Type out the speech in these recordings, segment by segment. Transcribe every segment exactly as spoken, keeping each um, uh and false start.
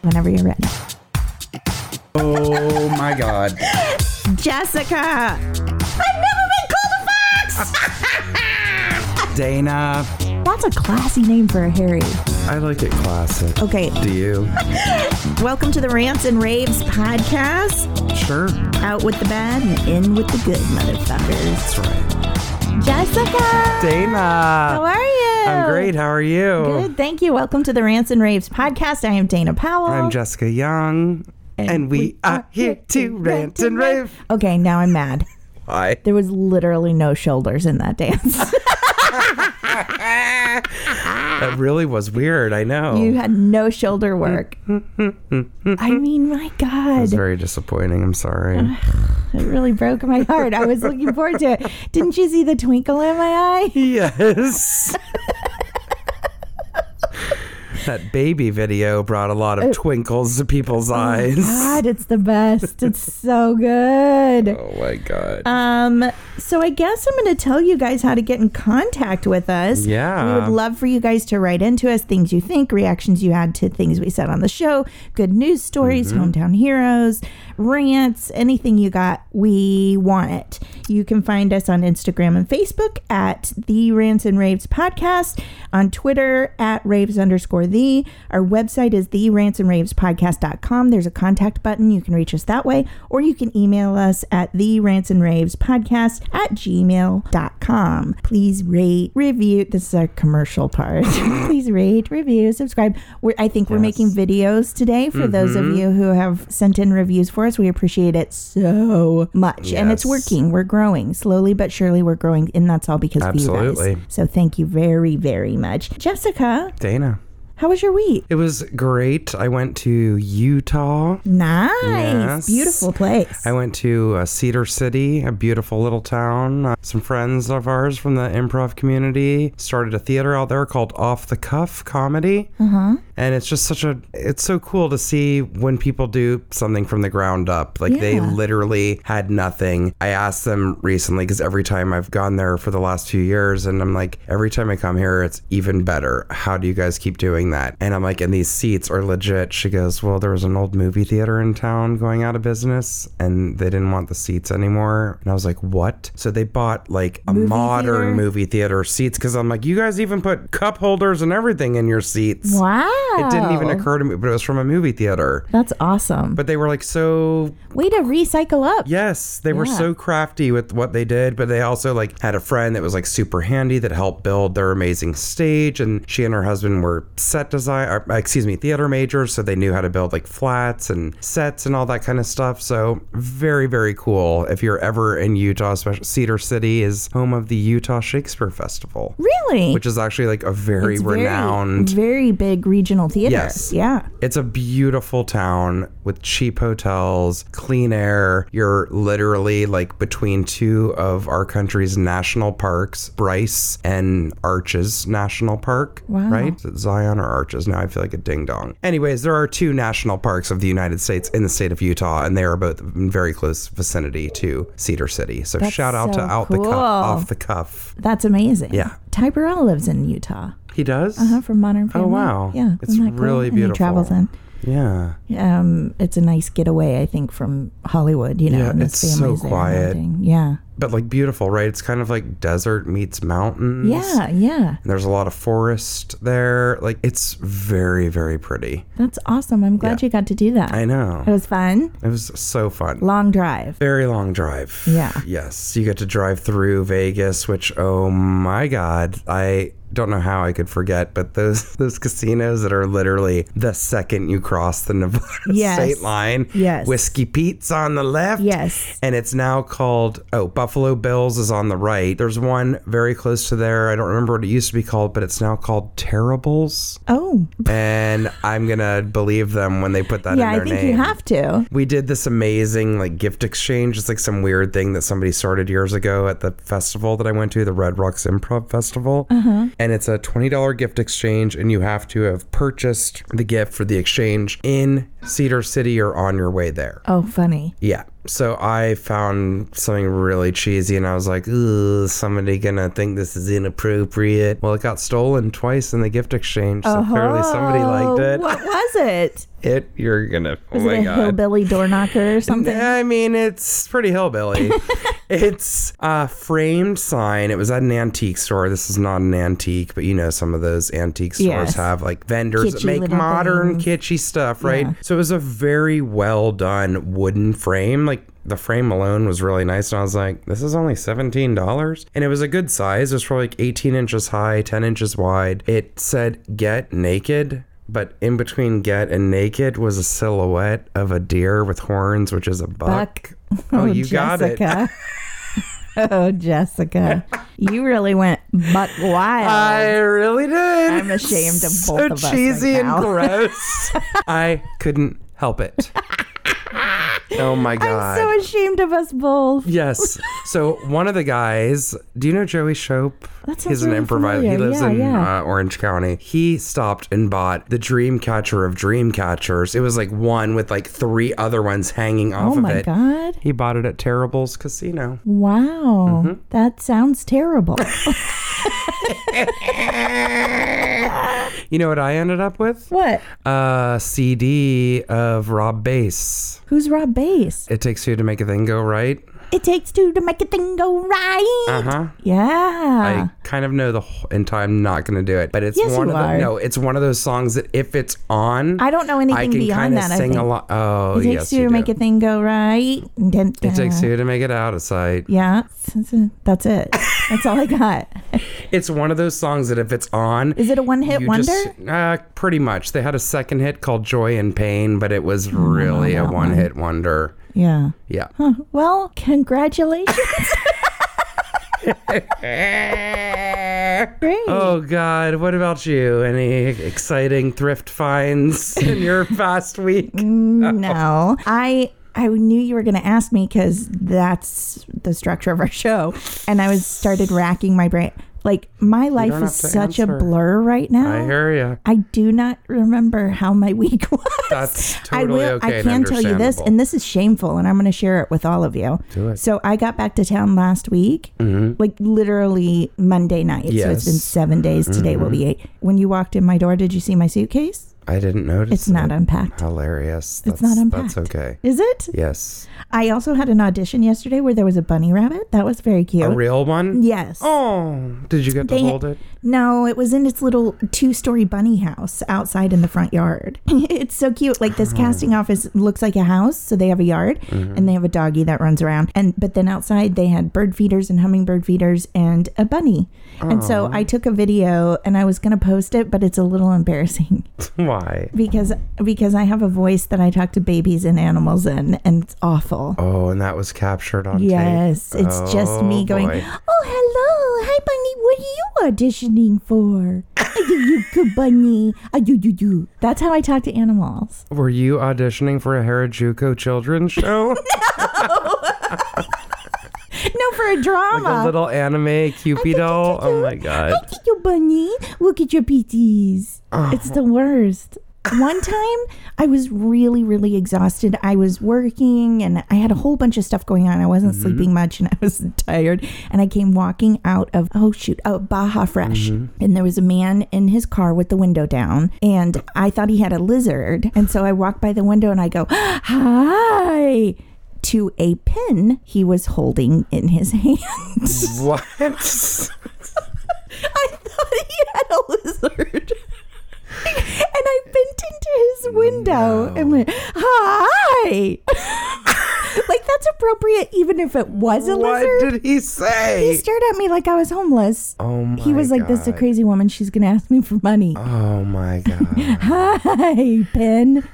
Whenever you're ready. Oh my God. Jessica! I've never been called a fox! Dana. That's a classy name for a Harry. I like it classic. Okay. Do you? Welcome to the Rants and Raves podcast. Sure. Out with the bad and in with the good, motherfuckers. That's right. Jessica! Dana! How are you? I'm great. How are you? Good, thank you. Welcome to the Rants and Raves podcast. I am Dana Powell. I'm Jessica Young. And, and we, we are here to rant and rave. Okay, now I'm mad. Why? There was literally no shoulders in that dance. That really was weird. I know. You had no shoulder work. I mean, my God. It was very disappointing. I'm sorry. It really broke my heart. I was looking forward to it. Didn't you see the twinkle in my eye? Yes. That baby video brought a lot of twinkles to people's oh eyes. God, it's the best. It's so good. Oh my God. Um, so I guess I'm going to tell you guys how to get in contact with us. Yeah. We would love for you guys to write into us things you think, reactions you had to things we said on the show, good news stories, mm-hmm. hometown heroes, rants, anything you got. We want it. You can find us on Instagram and Facebook at the Rants and Raves podcast, on Twitter at raves underscore the. Our website is the rants and raves podcast dot com. There's a contact button. You can reach us that way, or you can email us at the rants and raves podcast at gmail dot com. Please rate, review. This is our commercial part. Please rate, review, subscribe. We're, I think yes. we're making videos today for mm-hmm. those of you who have sent in reviews for us. We appreciate it so much. Yes. And it's working. We're growing slowly but surely. We're growing, and that's all because Absolutely. of you guys. So thank you very, very much. Jessica. Dana. How was your week? It was great. I went to Utah. Nice. Yes. Beautiful place. I went to uh, Cedar City, a beautiful little town. Uh, some friends of ours from the improv community started a theater out there called Off the Cuff Comedy. Uh-huh. And it's just such a, it's so cool to see when people do something from the ground up. Like yeah. they literally had nothing. I asked them recently, because every time I've gone there for the last few years, and I'm like, every time I come here, it's even better. How do you guys keep doing that? And I'm like, and these seats are legit. She goes, well, there was an old movie theater in town going out of business, and they didn't want the seats anymore. And I was like, what? So they bought like a movie modern theater? movie theater seats, because I'm like, you guys even put cup holders and everything in your seats. Wow. It didn't even occur to me, but it was from a movie theater. That's awesome. But they were like so... Way to recycle up. Yes, they yeah. were so crafty with what they did, but they also like had a friend that was like super handy that helped build their amazing stage, and she and her husband were set design, or, excuse me, theater majors, so they knew how to build like flats and sets and all that kind of stuff. So very, very cool. If you're ever in Utah, especially Cedar City is home of the Utah Shakespeare Festival. Really? Which is actually like a very it's renowned... Very, very big regional theater. Yes. Yeah. It's a beautiful town with cheap hotels, clean air. You're literally like between two of our country's national parks, Bryce and Arches National Park. Wow. Right? Is it Zion or Arches? Now I feel like a ding dong. Anyways, there are two national parks of the United States in the state of Utah, and they are both in very close vicinity to Cedar City. So That's shout out so to Out cool. the Cuff, Off the Cuff. That's amazing. Yeah. Ty Burrell lives in Utah. He does? Uh-huh, from Modern Family. Oh, wow. Yeah. It's really cool? beautiful. And he travels in. Yeah. Um, it's a nice getaway, I think, from Hollywood, you know. Yeah, and it's his so family's there quiet. hunting. Yeah. But like beautiful, right? It's kind of like desert meets mountains. Yeah, yeah. And there's a lot of forest there. Like it's very, very pretty. That's awesome. I'm glad yeah. you got to do that. I know. It was fun. It was so fun. Long drive. Very long drive. Yeah. Yes. You get to drive through Vegas, which, oh my God, I... don't know how I could forget, but those those casinos that are literally the second you cross the Nevada yes. state line. Yes. Whiskey Pete's on the left. Yes. And it's now called, oh, Buffalo Bill's is on the right. There's one very close to there. I don't remember what it used to be called, but it's now called Terrible's. Oh. And I'm going to believe them when they put that yeah, in their name. Yeah, I think you have to. We did this amazing like gift exchange. It's like some weird thing that somebody started years ago at the festival that I went to, the Red Rocks Improv Festival. Uh-huh. And it's a twenty dollars gift exchange, and you have to have purchased the gift for the exchange in Cedar City or on your way there. Oh, funny. Yeah. So I found something really cheesy and I was like, ooh, somebody gonna think this is inappropriate. Well, it got stolen twice in the gift exchange, so oh, clearly somebody liked it. What was it? It, you're gonna, oh was my it a God. hillbilly door knocker or something? I mean, it's pretty hillbilly. It's a framed sign. It was at an antique store. This is not an antique, but you know, some of those antique stores Yes. have like vendors Kitschy that make little modern, things. kitschy stuff, right? Yeah. So it was a very well done wooden frame. Like, the frame alone was really nice, and I was like, this is only seventeen dollars? And it was a good size. It was probably like eighteen inches high, ten inches wide. It said, get naked. But in between get and naked was a silhouette of a deer with horns, which is a buck. Buck. Oh, you got it. Jessica. Oh, Jessica. You really went buck wild. I really did. I'm ashamed of both so of us So cheesy right and now. gross. I couldn't help it. Oh my God. I'm so ashamed of us both. Yes. So one of the guys, do you know Joey Shope? That sounds He's an really improviser. He familiar. lives Yeah, in yeah. Uh, Orange County. He stopped and bought the Dreamcatcher of Dreamcatchers. It was like one with like three other ones hanging off Oh of my it. God. He bought it at Terrible's Casino. Wow. Mm-hmm. That sounds terrible. You know what I ended up with? What? A C D of Rob Bass. Who's Rob Bass? It Takes Two to Make a Thing Go Right. It takes two to make a thing go right. Uh-huh. Yeah. I kind of know the whole entire. I'm not going to do it, but it's Yes, one you of the are. no. It's one of those songs that if it's on, I don't know I anything can beyond kind of that. I sing think. a lot. Oh, It takes yes, two you to do. make a thing go right. Dun, It takes dun. two to make it out of sight. Yeah. That's it. That's all I got. It's one of those songs that if it's on, Is it a one-hit you wonder? just- uh, pretty much. They had a second hit called Joy and Pain, but it was really a that one hit wonder. Yeah. Yeah. Huh. Well, congratulations. Great. Oh God, what about you? Any exciting thrift finds in your past week? No, I I knew you were going to ask me because that's the structure of our show, and I was started racking my brain. Like, my life don't is have to such a answer. blur right now. I hear you. I do not remember how my week was. That's I totally will. okay I and can tell you this, understandable. and this is shameful, and I'm going to share it with all of you. Do it. So I got back to town last week, like literally Monday night. So it's Yes. been seven days. Today will be eight. When you walked in my door, did you see my suitcase? I didn't notice. It's not it. unpacked. Hilarious. That's, It's not unpacked. That's okay. Is it? Yes. I also had an audition yesterday where there was a bunny rabbit. That was very cute. A real one? Yes. Oh, did you get to They- hold it? No, it was in its little two-story bunny house outside in the front yard. It's so cute. Like, this casting office looks like a house, so they have a yard, Mm-hmm. and they have a doggy that runs around. And but then outside they had bird feeders and hummingbird feeders and a bunny. And so I took a video and I was going to post it, but it's a little embarrassing Why? because because I have a voice that I talk to babies and animals in, and it's awful. Oh, and that was captured on Yes, tape. it's just me Oh, going, boy. oh, hello. Hi, Bunny. What are you auditioning for? Oh, you, you good bunny. Oh, you, you, you. That's how I talk to animals. Were you auditioning for a Harajuku children's show? No, for a drama. Like a little anime Cupid doll? Oh my God. Look at your bunny. Look at your P Ts. Oh. It's the worst. One time, I was really, really exhausted. I was working and I had a whole bunch of stuff going on. I wasn't Mm-hmm. sleeping much and I was tired. And I came walking out of, oh shoot, oh, Baja Fresh. Mm-hmm. And there was a man in his car with the window down. And I thought he had a lizard. And so I walked by the window and I go, hi, to a pin he was holding in his hand. What? I thought he had a lizard. And I bent into his window No. and went, hi. Like, that's appropriate even if it was a What lizard. did he say? He stared at me like I was homeless. Oh my He was like, this is a God. crazy woman. She's going to ask me for money. Oh my God. Hi, Ben.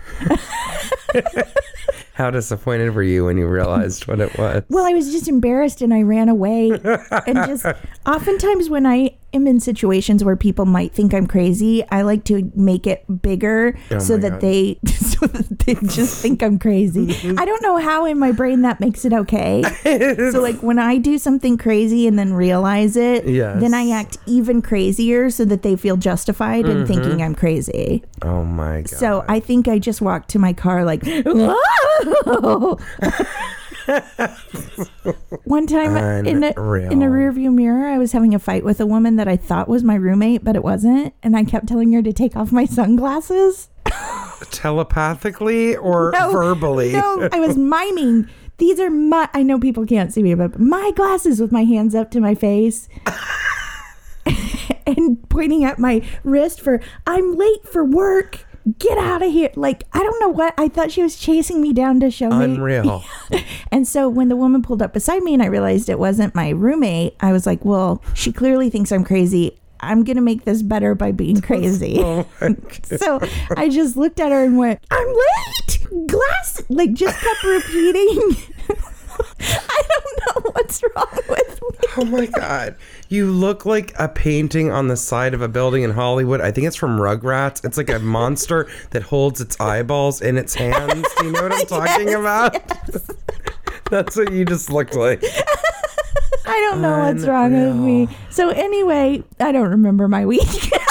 How disappointed were you when you realized what it was? Well, I was just embarrassed and I ran away. And just oftentimes when I am in situations where people might think I'm crazy, I like to make it bigger Oh so my that God. they so that they just think I'm crazy. I don't know how in my brain that makes it okay. So like when I do something crazy and then realize it, Yes. then I act even crazier so that they feel justified in thinking I'm crazy. Oh my God. So I think I just walked to my car like, whoa! One time in a, Unreal. in a rearview mirror, I was having a fight with a woman that I thought was my roommate, but it wasn't. And I kept telling her to take off my sunglasses. Telepathically or No, verbally? No, I was miming. These are my, I know people can't see me, but my glasses with my hands up to my face. And pointing at my wrist for, I'm late for work. Get out of here. Like, I don't know what. I thought she was chasing me down to show me. Unreal. And so when the woman pulled up beside me and I realized it wasn't my roommate, I was like, well, she clearly thinks I'm crazy. I'm going to make this better by being crazy. Oh So I just looked at her and went, I'm late. Glass. Like, just kept repeating. I don't know what's wrong with me. Oh my God. You look like a painting on the side of a building in Hollywood. I think it's from Rugrats. It's like a monster that holds its eyeballs in its hands. Do you know what I'm talking Yes, about? yes. That's what you just looked like. I don't know what's wrong with me. So anyway, I don't remember my week.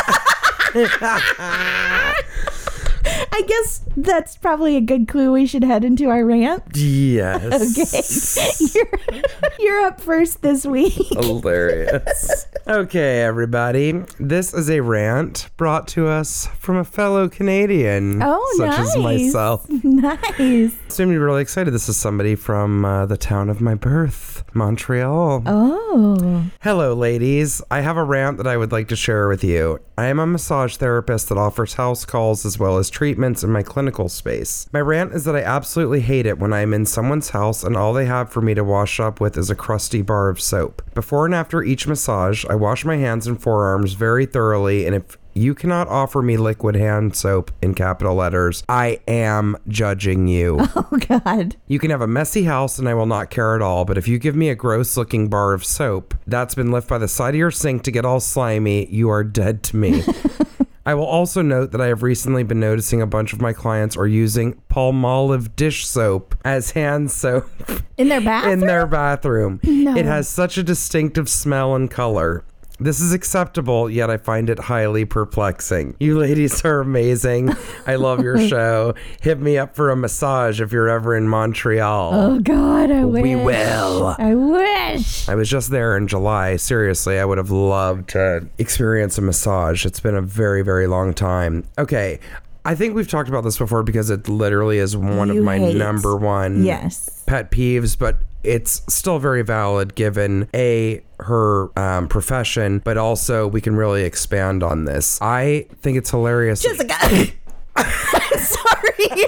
I guess that's probably a good clue. We should head into our rant. Yes. Okay. You're, you're up first this week. Hilarious. Okay, everybody. This is a rant brought to us from a fellow Canadian, Oh, such nice. as myself. Nice. Soon you're really excited. This is somebody from uh, the town of my birth, Montreal. Oh. Hello, ladies. I have a rant that I would like to share with you. I am a massage therapist that offers house calls as well as treatments in my clinical space. My rant is that I absolutely hate it when I am in someone's house and all they have for me to wash up with is a crusty bar of soap. Before and after each massage, I wash my hands and forearms very thoroughly, and if you cannot offer me liquid hand soap in capital letters, I am judging you. Oh, God. You can have a messy house and I will not care at all, but if you give me a gross looking bar of soap that's been left by the side of your sink to get all slimy, you are dead to me. I will also note that I have recently been noticing a bunch of my clients are using Palmolive dish soap as hand soap In their bathroom? in their bathroom. No. It has such a distinctive smell and color. This is acceptable, yet I find it highly perplexing. You ladies are amazing. I love your show. Hit me up for a massage if you're ever in Montreal. Oh, God, I wish. We will. I wish. I was just there in July. Seriously, I would have loved to experience a massage. It's been a very, very long time. Okay. I think we've talked about this before because it literally is one You of my hate. number one Yes. pet peeves, but it's still very valid given A, her um, profession, but also we can really expand on this. I think it's hilarious. Jessica. I'm sorry.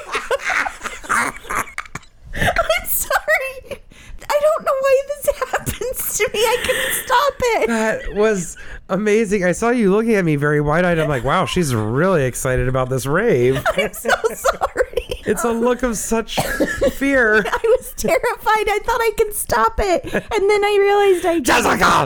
I'm sorry. I don't know why this happens to me. I couldn't stop it. That was amazing. I saw you looking at me very wide-eyed. I'm like, wow, she's really excited about this rave. I'm so sorry. It's a look of such fear. I was terrified. I thought I could stop it. And then I realized I Jessica!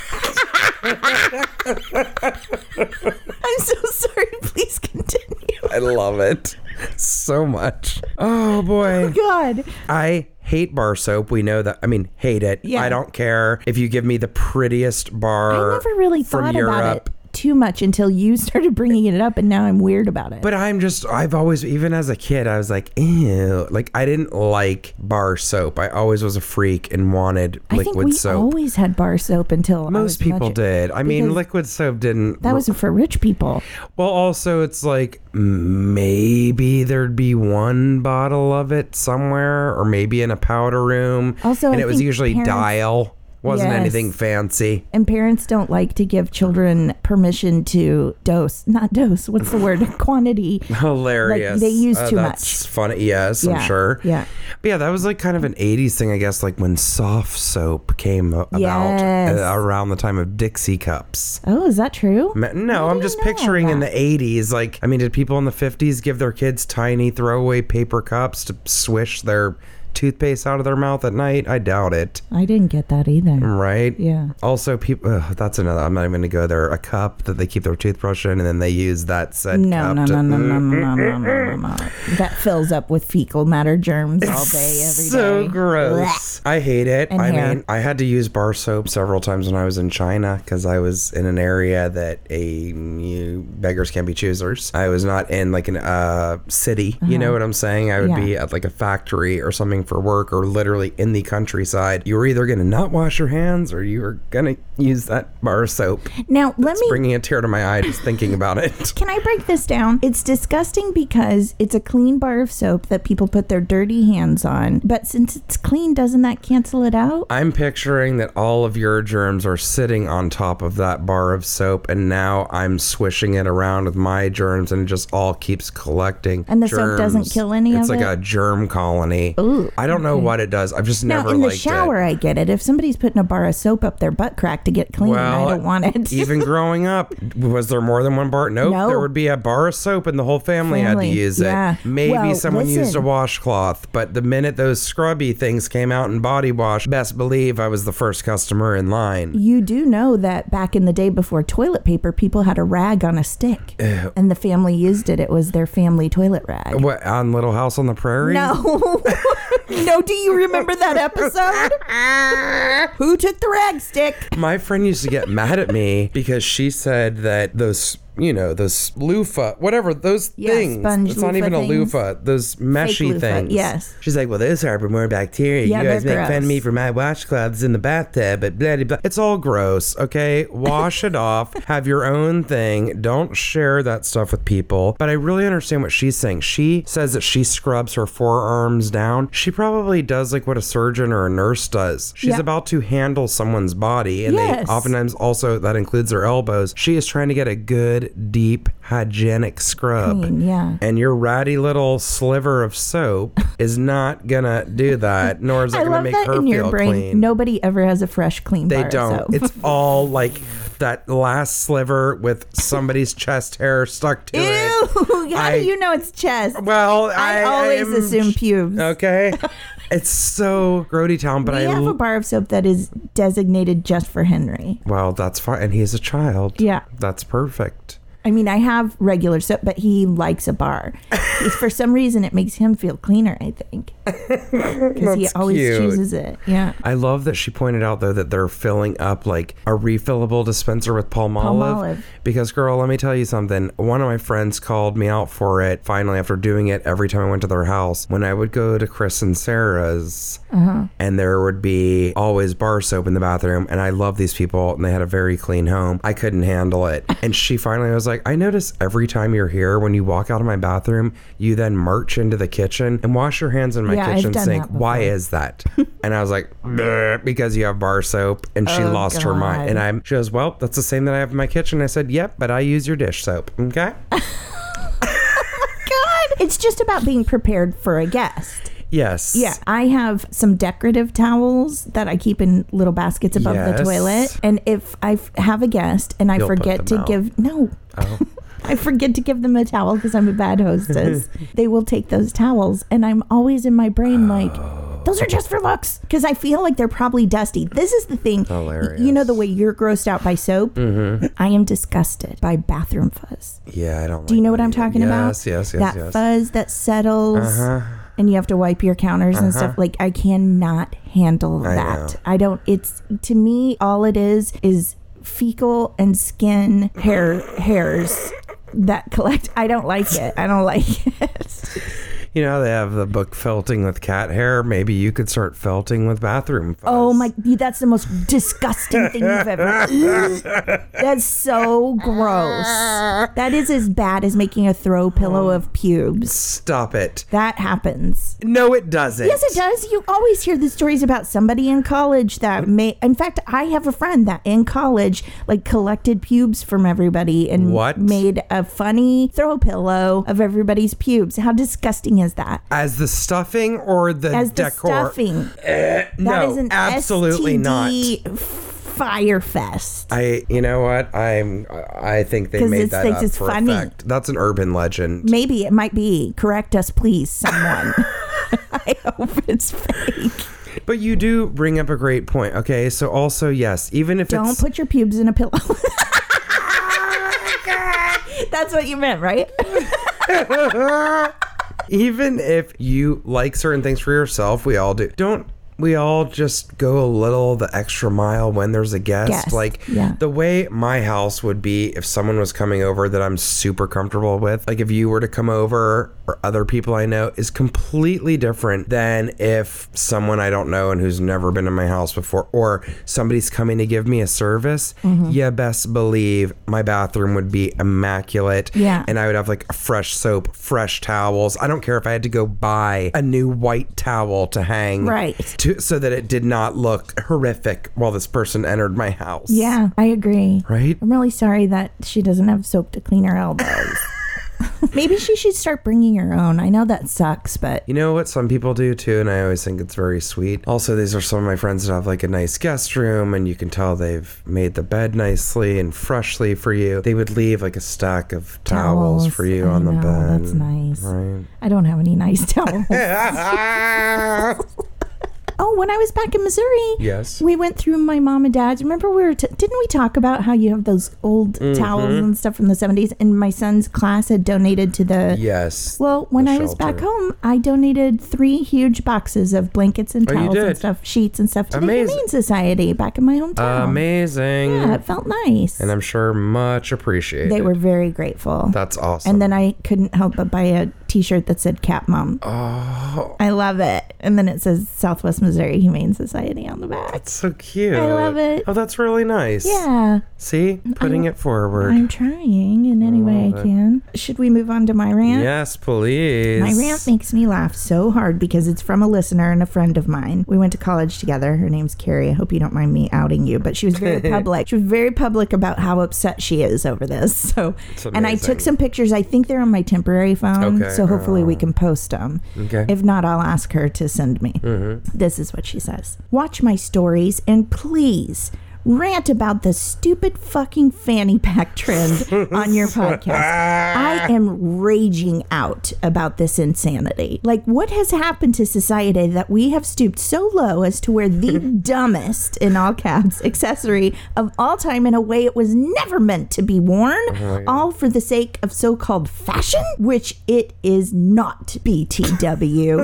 I'm so sorry. Please continue. I love it so much. Oh, boy. God. I hate bar soap. We know that. I mean, hate it. Yeah. I don't care if you give me the prettiest bar I never really from thought Europe. about it too much until you started bringing it up, and now I'm weird about it. But I'm just, I've always, even as a kid, I was like, ew. Like, I didn't like bar soap. I always was a freak and wanted I think liquid we soap. always had bar soap until I was Most people much- did. I mean, because liquid soap didn't. That was for rich people. Well, also, it's like maybe there'd be one bottle of it somewhere, or maybe in a powder room. Also, and I it was think usually parents- dial. Wasn't Yes. anything fancy. And parents don't like to give children permission to dose, not dose, what's the word? Quantity. Hilarious. Like, they use Uh, too that's much. funny. Yes, Yeah, I'm sure. yeah. But yeah, that was like kind of an eighties thing, I guess, like when soft soap came a- about Yes. uh, around the time of Dixie cups. Oh, is that true? Ma- No, I I'm didn't just know picturing in that. the eighties, like, I mean, did people in the fifties give their kids tiny throwaway paper cups to swish their toothpaste out of their mouth at night? I doubt it. I didn't get that either. Right? Yeah. Also, people, ugh, that's another, I'm not even going to go there. A cup that they keep their toothbrush in and then they use that said No, cup no, to. no, no, no, no, no, no, no, no. That fills up with fecal matter germs all day, every day. So gross. I hate it. And I hair. mean, I had to use bar soap several times when I was in China because I was in an area that a you, beggars can't be choosers. I was not in like an uh, city. You know what I'm saying? I would Uh-huh. Yeah. be at like a factory or something traveling for work or literally in the countryside, you were either going to not wash your hands or you were going to use that bar of soap. Now, let It's me... bringing a tear to my eye just thinking about it. Can I break this down? It's disgusting because it's a clean bar of soap that people put their dirty hands on. But since it's clean, doesn't that cancel it out? I'm picturing that all of your germs are sitting on top of that bar of soap, and now I'm swishing it around with my germs, and it just all keeps collecting. And the germs. soap doesn't kill any it's of like it? a germ colony. Ooh, I don't know okay. what it does. I've just Now, never in the liked shower, it. I get it. If somebody's putting a bar of soap up their butt crack to get clean, Well, I don't want it. Even growing up, was there more than one bar? Nope. No. There would be a bar of soap and the whole family, Family, had to use yeah. it. Maybe Well, someone used a listen. washcloth, but the minute those scrubby things came out in body wash, best believe I was the first customer in line. You do know that back in the day before toilet paper, people had a rag on a stick. Ew. And the family used it. It was their family toilet rag. What, on Little House on the Prairie? No. No, do you remember that episode? Who took the rag stick? My friend used to get mad at me because she said that those, you know, those loofah, whatever, those Yeah, things. sponge It's not loofah even a things. loofah. Those meshy loofah, things. yes. She's like, well, those harbor more bacteria. Yeah, you guys they're make fun of gross. me for my washcloths in the bathtub, but blah, blah, blah. It's all gross, okay? Wash it off. Have your own thing. Don't share that stuff with people. But I really understand what she's saying. She says that she scrubs her forearms down. She probably does like what a surgeon or a nurse does. She's Yeah. about to handle someone's body, and Yes. they oftentimes also, that includes their elbows. She is trying to get a good, deep, hygienic scrub. Clean, yeah. And your ratty little sliver of soap is not gonna do that, nor is it I gonna love make that her in your feel brain. clean. Nobody ever has a fresh, clean They bar don't. of soap. It's all like that last sliver with somebody's chest hair stuck to Ew! it. How I- do you know it's chest? Well, I, I, always am- assume pubes. Okay. It's so grody town, but we I have a l- bar of soap that is designated just for Henry. well, that's fine, and he's a child. Yeah. That's perfect. I mean, I have regular soap, but he likes a bar. He's, for some reason, it makes him feel cleaner, I think. Because he That's always cute. chooses it. Yeah. I love that she pointed out, though, that they're filling up like a refillable dispenser with Palmolive. Palmolive. Because, girl, let me tell you something. One of my friends called me out for it finally after doing it every time I went to their house. When I would go to Chris and Sarah's, Uh-huh. and there would be always bar soap in the bathroom, and I love these people, and they had a very clean home. I couldn't handle it. And she finally was like, I notice every time you're here, when you walk out of my bathroom, you then march into the kitchen and wash your hands in my Yeah, I've kitchen done sink. that before. Why is that? And I was like, "Bleh, because you have bar soap. And she Oh, lost her mind. God. And I'm, she goes, well, that's the same that I have in my kitchen. I said, yep, but I use your dish soap. Okay. God! It's just about being prepared for a guest. Yes. Yeah, I have some decorative towels that I keep in little baskets above Yes. the toilet. And if I f- have a guest and I You'll put forget them to out. give, no. Oh. I forget to give them a towel because I'm a bad hostess. They will take those towels, and I'm always in my brain like, those are just for looks, because I feel like they're probably dusty. This is the thing. Hilarious. You know the way you're grossed out by soap? Mm-hmm. I am disgusted by bathroom fuzz. Yeah, I don't Do you like know what that I'm either. talking about? Yes, yes, yes, That yes. fuzz that settles. Uh-huh. And you have to wipe your counters and stuff. Like, I cannot handle I that. know. I don't, it's, to me, all it is is fecal and skin hair hairs that collect. I don't like it. I don't like it. You know, they have the book Felting with Cat Hair. Maybe you could start felting with bathroom fuzz. Oh my, that's the most disgusting thing you've ever. That's so gross. That is as bad as making a throw pillow of pubes. Stop it. That happens. No, it doesn't. Yes, it does. You always hear the stories about somebody in college that may. In fact, I have a friend that in college like collected pubes from everybody and What? made a funny throw pillow of everybody's pubes. How disgusting is that? As the stuffing or the As the decor? stuffing. That no, is an absolutely S T D not. Fire fest. I, you know what? I'm. I think they 'Cause made it's- that it's up just for funny. effect. That's an urban legend. Maybe it might be. Correct us, please, someone. I hope it's fake. But you do bring up a great point. Okay, so also yes, even if Don't it's put your pubes in a pillow. That's what you meant, right? even if you like certain things for yourself, we all do. Don't we all just go a little the extra mile when there's a guest. Guest, Like yeah. the way my house would be if someone was coming over that I'm super comfortable with, like if you were to come over or other people I know, is completely different than if someone I don't know and who's never been in my house before, or somebody's coming to give me a service. Mm-hmm. You best believe my bathroom would be immaculate. Yeah. And I would have like a fresh soap, fresh towels. I don't care if I had to go buy a new white towel to hang. Right. To, so that it did not look horrific while this person entered my house. Yeah, I agree. Right? I'm really sorry that she doesn't have soap to clean her elbows. Maybe she should start bringing her own. I know that sucks, but... You know what some people do too, and I always think it's very sweet. Also, these are some of my friends that have like a nice guest room, and you can tell they've made the bed nicely and freshly for you. They would leave like a stack of towels, towels for you I on the know, bed. That's nice. Right. I don't have any nice towels. Oh, when I was back in Missouri, yes, we went through my mom and dad's. Remember, we were t- didn't we talk about how you have those old mm-hmm. towels and stuff from the seventies? And my son's class had donated to the yes. Well, when I was back home, I donated three huge boxes of blankets and towels oh, and stuff, sheets and stuff to Amazing. the Humane Society back in my hometown. Amazing. Yeah, it felt nice, and I'm sure much appreciated. They were very grateful. That's awesome. And then I couldn't help but buy a T-shirt that said Cat Mom. Oh, I love it. And then it says Southwest Missouri Humane Society on the back. That's so cute. I love it. Oh, that's really nice. Yeah. See, putting I'm, it forward. I'm trying in any way I it. can. Should we move on to my rant? Yes, please. My rant makes me laugh so hard because it's from a listener and a friend of mine. We went to college together. Her name's Carrie. I hope you don't mind me outing you, but she was very public. She was very public about how upset she is over this. So, and I took some pictures. I think they're on my temporary phone. Okay. So hopefully oh. we can post them. Okay. If not, I'll ask her to send me. Mm-hmm. This is what she says. Watch my stories and please rant about the stupid fucking fanny pack trend on your podcast. I am raging out about this insanity. Like, what has happened to society that we have stooped so low as to wear the dumbest, in all caps, accessory of all time in a way it was never meant to be worn, oh all for the sake of so-called fashion, which it is not, B T W.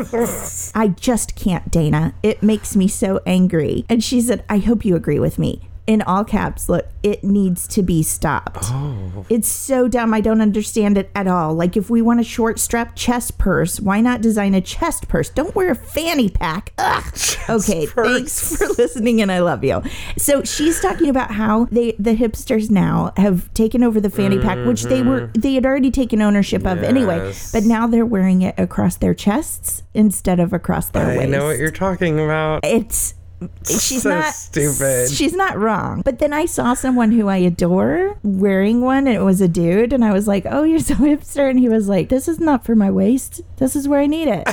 I just can't, Dana. It makes me so angry. And she said, I hope you agree with me. In all caps, look, it needs to be stopped. Oh. It's so dumb. I don't understand it at all. Like, if we want a short strap chest purse, why not design a chest purse? Don't wear a fanny pack. Ugh. Chest okay, purse. Thanks for listening, and I love you. So she's talking about how they, the hipsters now have taken over the fanny pack, which they were they had already taken ownership of yes. anyway. But now they're wearing it across their chests instead of across their I waist. I know what you're talking about. It's She's so not stupid. She's not wrong. But then I saw someone who I adore wearing one, and it was a dude, and I was like, "Oh, you're so hipster," and he was like, "This is not for my waist. This is where I need it."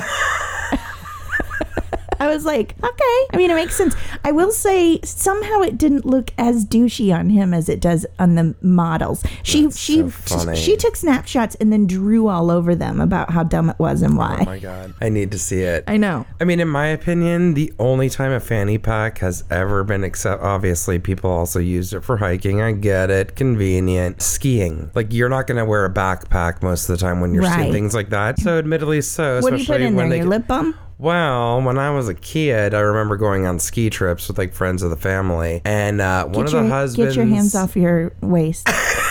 I was like, okay. I mean, it makes sense. I will say somehow it didn't look as douchey on him as it does on the models. She That's she so funny. she took snapshots and then drew all over them about how dumb it was and why. Oh my god, I need to see it. I know. I mean, in my opinion, the only time a fanny pack has ever been accept. Obviously, people also used it for hiking. I get it, convenient. Skiing, like you're not going to wear a backpack most of the time when you're Right. skiing, things like that. So, admittedly, so What do you put in when there? they Your lip balm? Well, when I was a kid, I remember going on ski trips with like friends of the family, and uh, one Get of your, the husbands. Get your hands off your waist.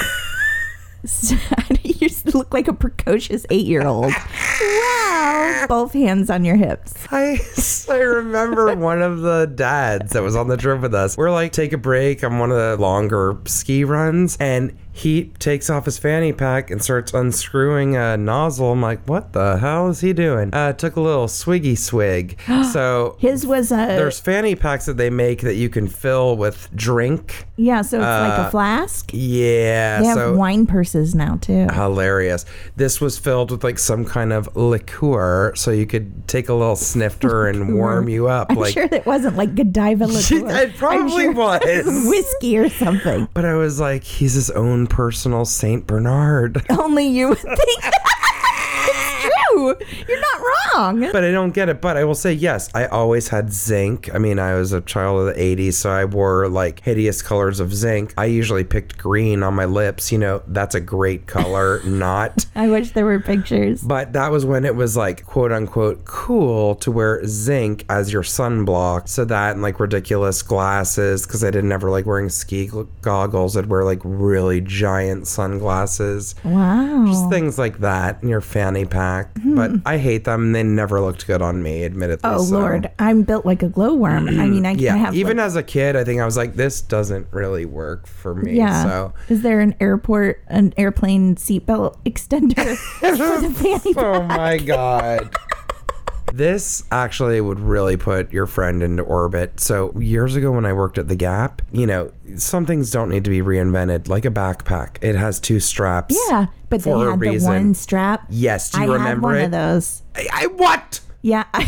You look like a precocious eight-year-old. Wow. Both hands on your hips. I, I remember one of the dads that was on the trip with us. We're like, take a break on one of the longer ski runs, and he takes off his fanny pack and starts unscrewing a nozzle. I'm like, what the hell is he doing? Uh, took a little swiggy swig. So his was a... There's fanny packs that they make that you can fill with drink. Yeah, so it's uh, like a flask. Yeah. They have so, wine purses now, too. Hilarious. This was filled with like some kind of liqueur, so you could take a little snifter and warm you up. I'm like, sure it wasn't like Godiva liqueur. It probably sure was. It was whiskey or something. But I was like, he's his own personal Saint Bernard. Only you would think. It's true. No, you're not wrong. But I don't get it. But I will say, yes, I always had zinc. I mean, I was a child of the eighties, so I wore like hideous colors of zinc. I usually picked green on my lips. You know, that's a great color, not. I wish there were pictures. But that was when it was like, quote unquote, cool to wear zinc as your sunblock. So that and like ridiculous glasses, because I didn't ever like wearing ski goggles. I'd wear like really giant sunglasses. Wow. Just things like that in your fanny pack. Hmm. But I hate them. They never looked good on me, admittedly. Oh, so. Lord. I'm built like a glowworm. I mean, I can yeah, have... Even like, as a kid, I think I was like, this doesn't really work for me. Yeah. So. Is there an airport, an airplane seatbelt extender for the fanny pack? Oh, my God. This actually would really put your friend into orbit. So years ago when I worked at the Gap, you know, some things don't need to be reinvented, like a backpack. It has two straps. Yeah, but they had the one strap. Yes, do you I remember had one it? of those. I, I what? Yeah, I,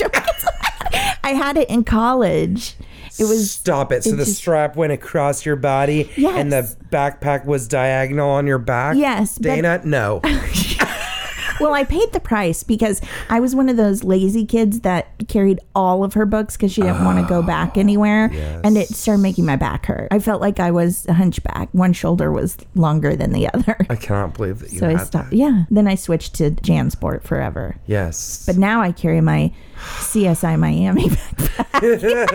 I had it in college. It was Stop it. So it the just, strap went across your body yes. and the backpack was diagonal on your back? Yes. Dana, but, no. Well, I paid the price because I was one of those lazy kids that carried all of her books because she didn't oh, want to go back anywhere. Yes. And it started making my back hurt. I felt like I was a hunchback. One shoulder was longer than the other. I cannot believe that you so had I stopped. that. Yeah. Then I switched to JanSport forever. Yes. But now I carry my C S I Miami backpack.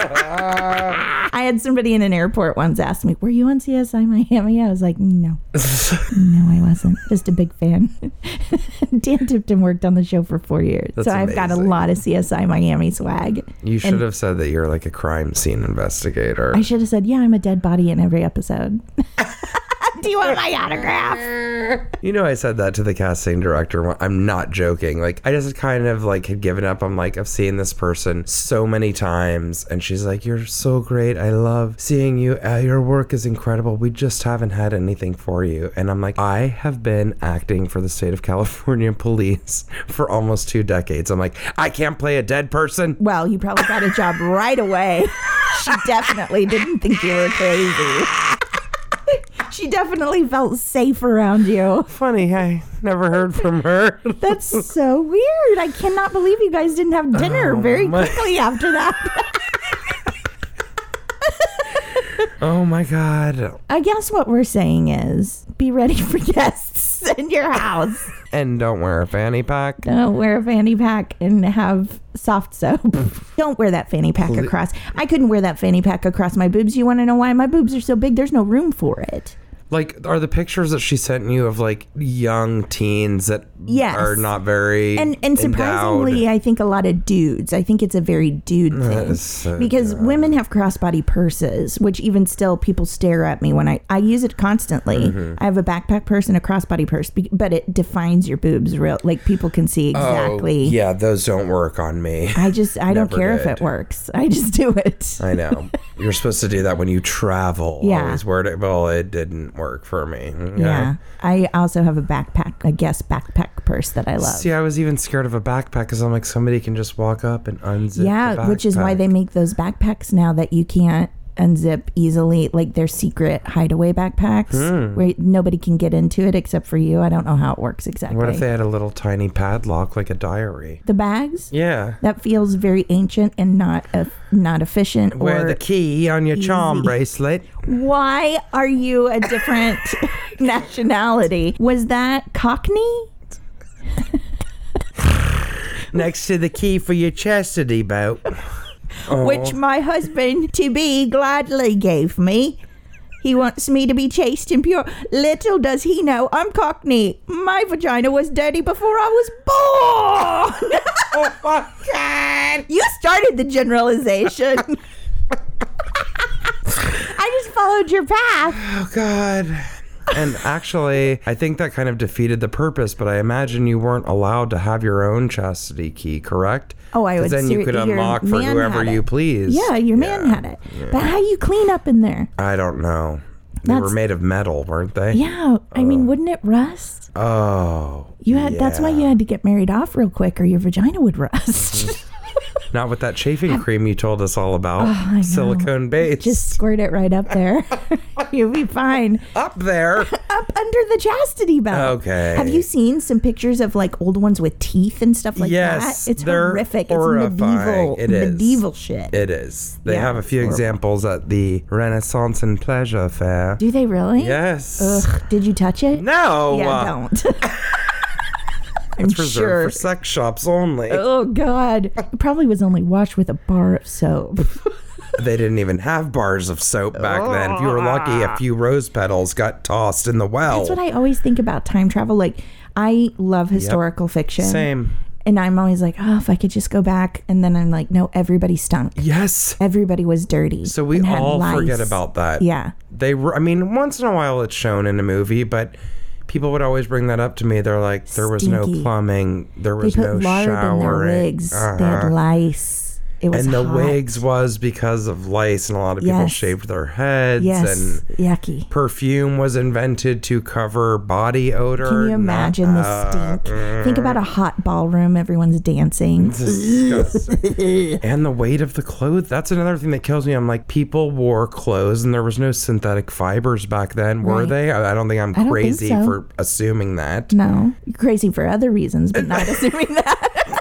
I had somebody in an airport once ask me, were you on C S I Miami? I was like, no. No, I wasn't. Just a big fan. Dan Tipton worked on the show for four years. That's so I've amazing. got a lot of C S I Miami swag. You should and have said that you're like a crime scene investigator. I should have said, yeah, I'm a dead body in every episode. Do you want my autograph? You know, I said that to the casting director. I'm not joking. Like, I just kind of like had given up. I'm like, I've seen this person so many times. And she's like, you're so great. I love seeing you. Uh, your work is incredible. We just haven't had anything for you. And I'm like, I have been acting for the state of California police for almost two decades. I'm like, I can't play a dead person. Well, you probably got a job right away. She definitely didn't think you were crazy. She definitely felt safe around you. Funny, I never heard from her. That's so weird. I cannot believe you guys didn't have dinner oh, very my. quickly after that. Oh my God. I guess what we're saying is be ready for guests in your house. And don't wear a fanny pack. Don't wear a fanny pack and have soft soap. Don't wear that fanny pack across. I couldn't wear that fanny pack across my boobs. You want to know why? My boobs are so big, there's no room for it. Like, are the pictures that she sent you of like young teens that yes. are not very and and surprisingly, endowed. I think a lot of dudes. I think it's a very dude thing so because dumb. women have crossbody purses, which even still people stare at me when I I use it constantly. Mm-hmm. I have a backpack purse and a crossbody purse, but it defines your boobs real. Like people can see exactly. Oh, yeah, those don't work on me. I just I don't care did. if it works. I just do it. I know you're supposed to do that when you travel. Yeah, always wear it. Well, it didn't work for me. Okay? Yeah. I also have a backpack, a Guess backpack purse that I love. See, I was even scared of a backpack because I'm like, somebody can just walk up and unzip yeah, the backpack. Which is why they make those backpacks now that you can't unzip easily, like they're secret hideaway backpacks hmm. where nobody can get into it except for you. I don't know how it works exactly. What if they had a little tiny padlock like a diary? The bags? Yeah. That feels very ancient and not a, not efficient. Wear or the key on your easy. charm bracelet. Why are you a different nationality? Was that Cockney? Next to the key for your chastity belt. Oh. Which my husband to be gladly gave me. He wants me to be chaste and pure. Little does he know I'm Cockney. My vagina was dirty before I was born. Oh my God. You started the generalization. I just followed your path. Oh God. And actually, I think that kind of defeated the purpose, but I imagine you weren't allowed to have your own chastity key, correct? Oh, I would. Then you could unlock for whoever you please. Yeah, your man yeah. had it. Yeah. But how you clean up in there? I don't know. They that's, were made of metal, weren't they? Yeah. I uh, mean, wouldn't it rust? Oh. You had. Yeah. That's why you had to get married off real quick, or your vagina would rust. Not with that chafing cream you told us all about. Oh, I know. Silicone base. Just squirt it right up there. You'll be fine. Up there. Up under the chastity belt. Okay. Have you seen some pictures of like old ones with teeth and stuff like yes, that? It's they're horrific. horrifying. It's medieval. It is. Medieval shit. It is. They Yeah, have a few horrible. examples at the Renaissance and Pleasure Fair. Do they really? Yes. Ugh. Did you touch it? No. Yeah, uh, don't. I'm It's reserved sure. for sex shops only. Oh God! It probably was only washed with a bar of soap. They didn't even have bars of soap back then. If you were lucky, a few rose petals got tossed in the well. That's what I always think about time travel. Like, I love historical fiction. Same. And I'm always like, oh, if I could just go back. And then I'm like, no, everybody stunk. Yes. Everybody was dirty. So we and had all lice. forget about that. Yeah. They were, I mean, once in a while it's shown in a movie, but people would always bring that up to me. They're like, there was Stinky. no plumbing. There They was put no lard showering. in their wigs. Uh-huh. They had lice. It was And the hot. wigs was because of lice, and a lot of people Yes. shaved their heads. Yes. And Yucky. perfume was invented to cover body odor. Can you not- imagine the uh, stink? Think about a hot ballroom. Everyone's dancing. Disgusting. And the weight of the clothes. That's another thing that kills me. I'm like, people wore clothes and there was no synthetic fibers back then, were Right. they? I I don't think I'm I don't think crazy so. for assuming that. No, you're crazy for other reasons, but not assuming that.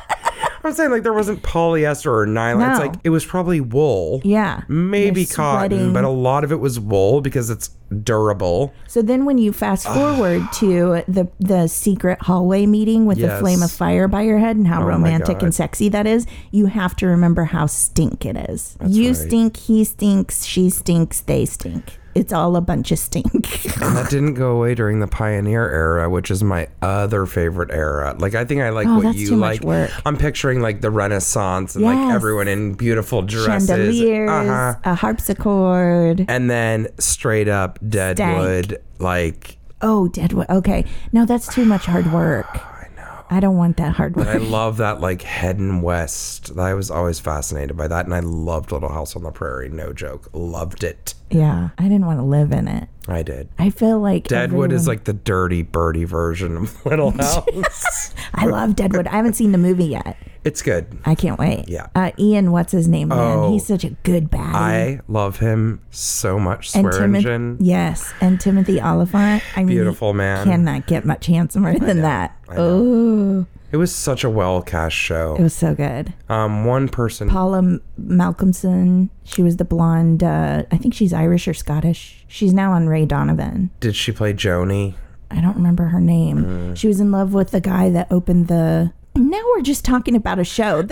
I'm saying like there wasn't polyester or nylon. It's No. like it was probably wool. Yeah. Maybe They're cotton, sweating. but a lot of it was wool because it's durable. So then when you fast forward to the the secret hallway meeting with the Yes. flame of fire by your head and how Oh my romantic God. and sexy that is, you have to remember how stink it is. you right. stink, he stinks, she stinks, they stink. It's all a bunch of stink. And that didn't go away during the Pioneer era, which is my other favorite era. Like, I think I like Oh, what that's you too much like. work. I'm picturing like the Renaissance and like Yes. everyone in beautiful dresses. Chandeliers, Uh-huh. a harpsichord. And then straight up Deadwood, like, Oh, Deadwood. Okay. No, that's too much hard work. I know. I don't want that hard work. I love that, like, heading west. I was always fascinated by that. And I loved Little House on the Prairie. No joke. Loved it. Yeah. I didn't want to live in it. I did. I feel like Deadwood is everyone- like the dirty, birdie version of Little House. I love Deadwood. I haven't seen the movie yet. It's good. I can't wait. Yeah. Uh, Ian, what's his name? Man, Oh. he's such a good baddie. I love him so much. and Swearingen. yes, and Timothy Oliphant. I mean, Beautiful man. Cannot get much handsomer than that. I know. Oh, It was such a well cast show. it was so good. Um, one person. Paula M- Malcolmson. She was the blonde. Uh, I think she's Irish or Scottish. She's now on Ray Donovan. Did she play Joni? I don't remember her name. Mm. She was in love with the guy that opened the. Now we're just talking about a show.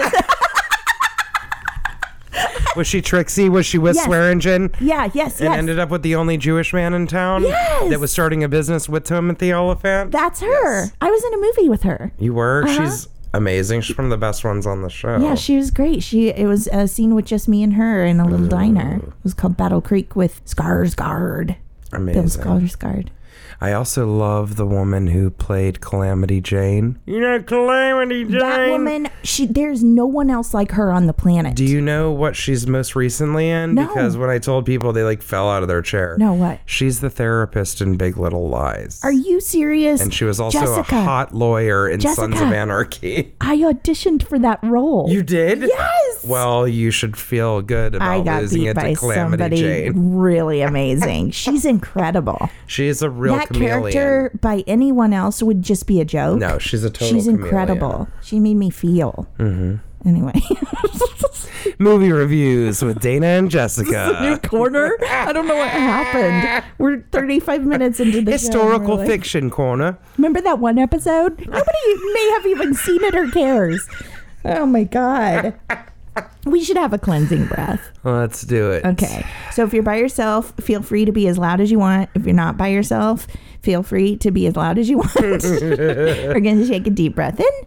Was she Trixie? Was she with Yes. Swearingen? yeah. Yes. And Yes. ended up with the only Jewish man in town Yes. that was starting a business with Timothy Oliphant? That's her. I was in a movie with her. You were? Uh-huh. She's amazing. She's one of the best ones on the show. Yeah, she was great. She it was a scene with just me and her in a little diner. It was called Battle Creek with Skarsgård. Bill Amazing. Skarsgård. I also love the woman who played Calamity Jane. You know Calamity Jane? That woman, she there's no one else like her on the planet. Do you know what she's most recently in? No. Because when I told people, they like fell out of their chair. No, what? She's the therapist in Big Little Lies. Are you serious? And she was also Jessica, a hot lawyer in Sons Jessica. of Anarchy. I auditioned for that role. You did? Yes. Well, you should feel good I about got losing beat it by to Calamity somebody Jane. really amazing. She's incredible. She's a real that chameleon. character by anyone else would just be a joke. No, she's a total She's chameleon. incredible. She made me feel. Mm-hmm. Anyway. Movie reviews with Dana and Jessica. New corner? I don't know what happened. We're thirty-five minutes into the show, Historical and we're like- fiction corner. Remember that one episode? Nobody may have even seen it or cares. Oh my God. We should have a cleansing breath. Let's do it. Okay. So if you're by yourself, feel free to be as loud as you want. If you're not by yourself, feel free to be as loud as you want. We're going to take a deep breath in.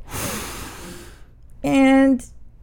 And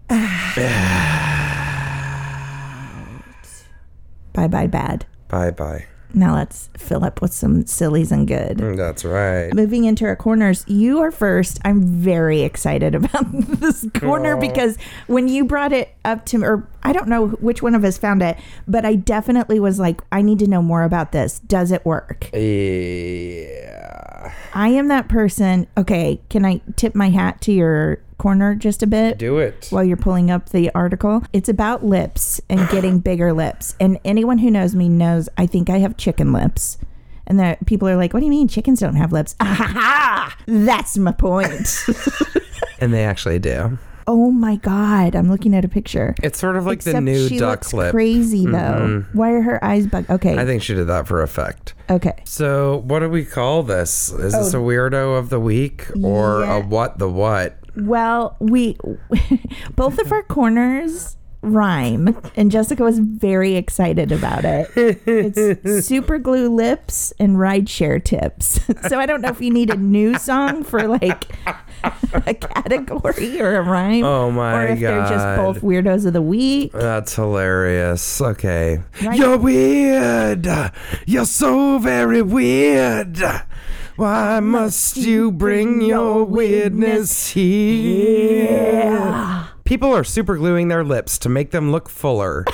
bye bye bad. Bye bye. Now let's fill up with some sillies and good. That's right. Moving into our corners, you are first. I'm very excited about this corner Aw. because when you brought it up to me, or I don't know which one of us found it, but I definitely was like, I need to know more about this. Does it work? Yeah. Yeah. I am that person. Okay, can I tip my hat to your corner just a bit? Do it. While you're pulling up the article. It's about lips and getting bigger lips. And anyone who knows me knows I think I have chicken lips. And the people are like, what do you mean chickens don't have lips? Ah, ha, ha. That's my point. And they actually do. Oh my God. I'm looking at a picture. It's sort of like Except the new she duck looks lip. Crazy though. Mm-hmm. Why are her eyes bug? Okay. I think she did that for effect. Okay. So what do we call this? Is Oh. this a weirdo of the week or Yeah. a what the what? Well, we both of our corners rhyme, and Jessica was very excited about it. It's super glue lips and rideshare tips. So I don't know if you need a new song for like a category or a rhyme. Oh my Or if they're just God. both weirdos of the week. That's hilarious. Okay. Right. You're weird. You're so very weird. Why must you bring your weirdness here? Yeah. People are super gluing their lips to make them look fuller.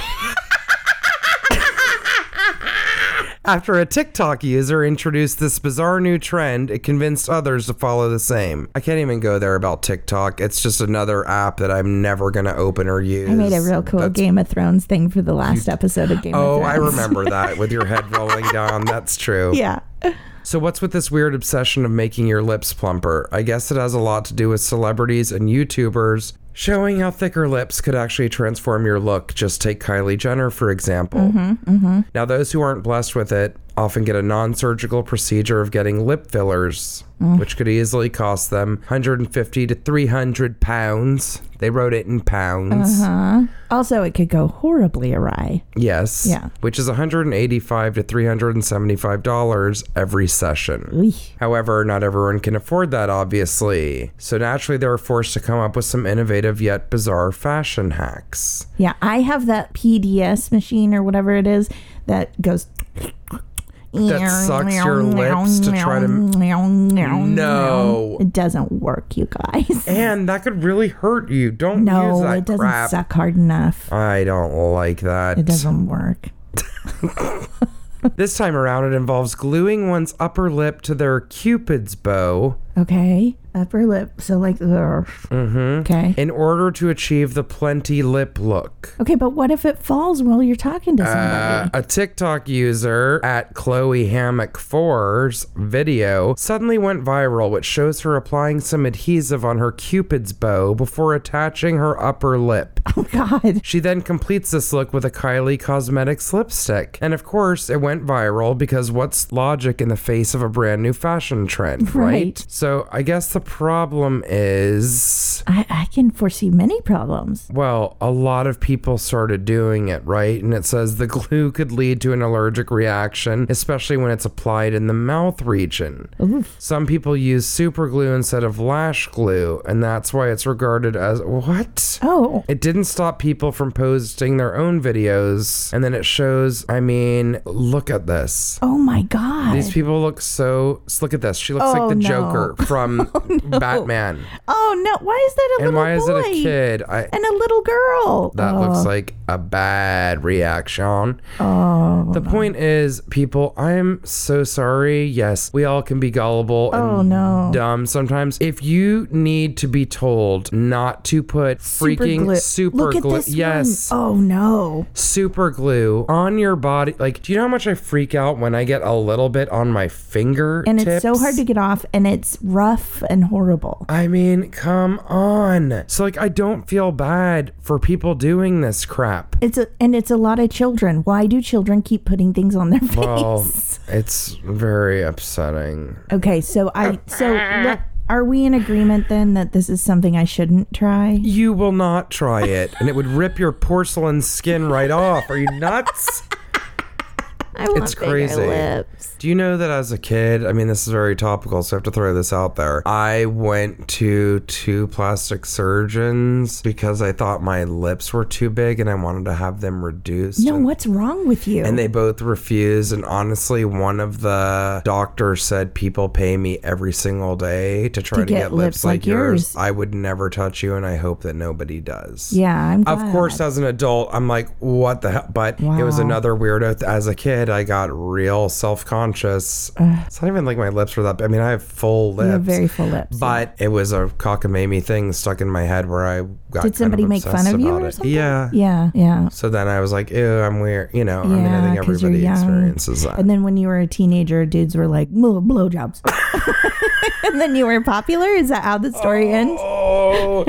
After a TikTok user introduced this bizarre new trend, it convinced others to follow the same. I can't even go there about TikTok. It's just another app that I'm never going to open or use. I made a real cool That's- Game of Thrones thing for the last episode of Game Oh, of I Thrones. remember that with your head rolling down. That's true. Yeah. So what's with this weird obsession of making your lips plumper? I guess it has a lot to do with celebrities and YouTubers showing how thicker lips could actually transform your look. Just take Kylie Jenner, for example. Mm-hmm, mm-hmm. Now, those who aren't blessed with it often get a non-surgical procedure of getting lip fillers, Mm. which could easily cost them one hundred fifty to three hundred pounds. They wrote it in pounds. Uh-huh. Also, it could go horribly awry. Yes. Yeah. Which is one hundred eighty-five to three hundred seventy-five dollars every session. Eesh. However, not everyone can afford that, obviously. So naturally, they were forced to come up with some innovative yet bizarre fashion hacks. Yeah, I have that P D S machine or whatever it is that goes... That sucks your lips to try to... No. It doesn't work, you guys. And that could really hurt you. Don't use No, that it doesn't crap. suck hard enough. I don't like that. It doesn't work. This time around, it involves gluing one's upper lip to their Cupid's bow. Okay. Upper lip. So like... Mm-hmm. Okay. In order to achieve the plenty lip look. Okay, but what if it falls while you're talking to somebody? Uh, a TikTok user at Chloe Hammock four's video suddenly went viral, which shows her applying some adhesive on her Cupid's bow before attaching her upper lip. Oh, God. She then completes this look with a Kylie Cosmetics lipstick. And of course, it went viral because what's logic in the face of a brand new fashion trend, right? Right. So I guess the problem is... I, I can foresee many problems. Well, a lot of people started doing it, right? And it says the glue could lead to an allergic reaction, especially when it's applied in the mouth region. Oof. Some people use super glue instead of lash glue, and that's why it's regarded as... What? Oh. It didn't stop people from posting their own videos, and then it shows, I mean, look at this. Oh, my God. These people look so... Look at this. She looks Oh, like the no. Joker from Batman. Oh, no. Why is that a And little why is boy? it a kid? I... And a little girl. That oh. looks like a bad reaction. Oh. The point is, people, I'm so sorry. Yes, we all can be gullible and Oh, no. dumb sometimes. If you need to be told not to put freaking glue. super Look at glue, this yes, one. Oh, no. super glue on your body. Like, do you know how much I freak out when I get a little bit on my finger? And it's so hard to get off, and it's rough and horrible. I mean, come on. So, like, I don't feel bad for people doing this crap. It's a and it's a lot of children. Why do children keep putting things on their face? Well, it's very upsetting. Okay, so I so look, are we in agreement then that this is something I shouldn't try? You will not try it, and it would rip your porcelain skin right off. Are you nuts? I want It's bigger crazy. lips. Do you know that as a kid, I mean, this is very topical, so I have to throw this out there. I went to two plastic surgeons because I thought my lips were too big and I wanted to have them reduced. No, and, what's wrong with you? and they both refused. And honestly, one of the doctors said people pay me every single day to try To to, get get, lips, lips like like yours. yours. I would never touch you, and I hope that nobody does. yeah, I'm glad. Of course, as an adult, I'm like, what the hell? But it was Wow. another weirdo. As a kid, kid, I got real self-conscious. Uh, it's not even like my lips were that. I mean, I have full lips. You have very full lips. But yeah. It was a cockamamie thing stuck in my head where I got Did somebody kind of make fun of you or it. something? Yeah. Yeah, yeah. So then I was like, ew, I'm weird. You know, yeah, I mean, I think everybody experiences that. And then when you were a teenager, dudes were like, blow, blowjobs. And then you were popular? Is that how the story oh, ends? Oh,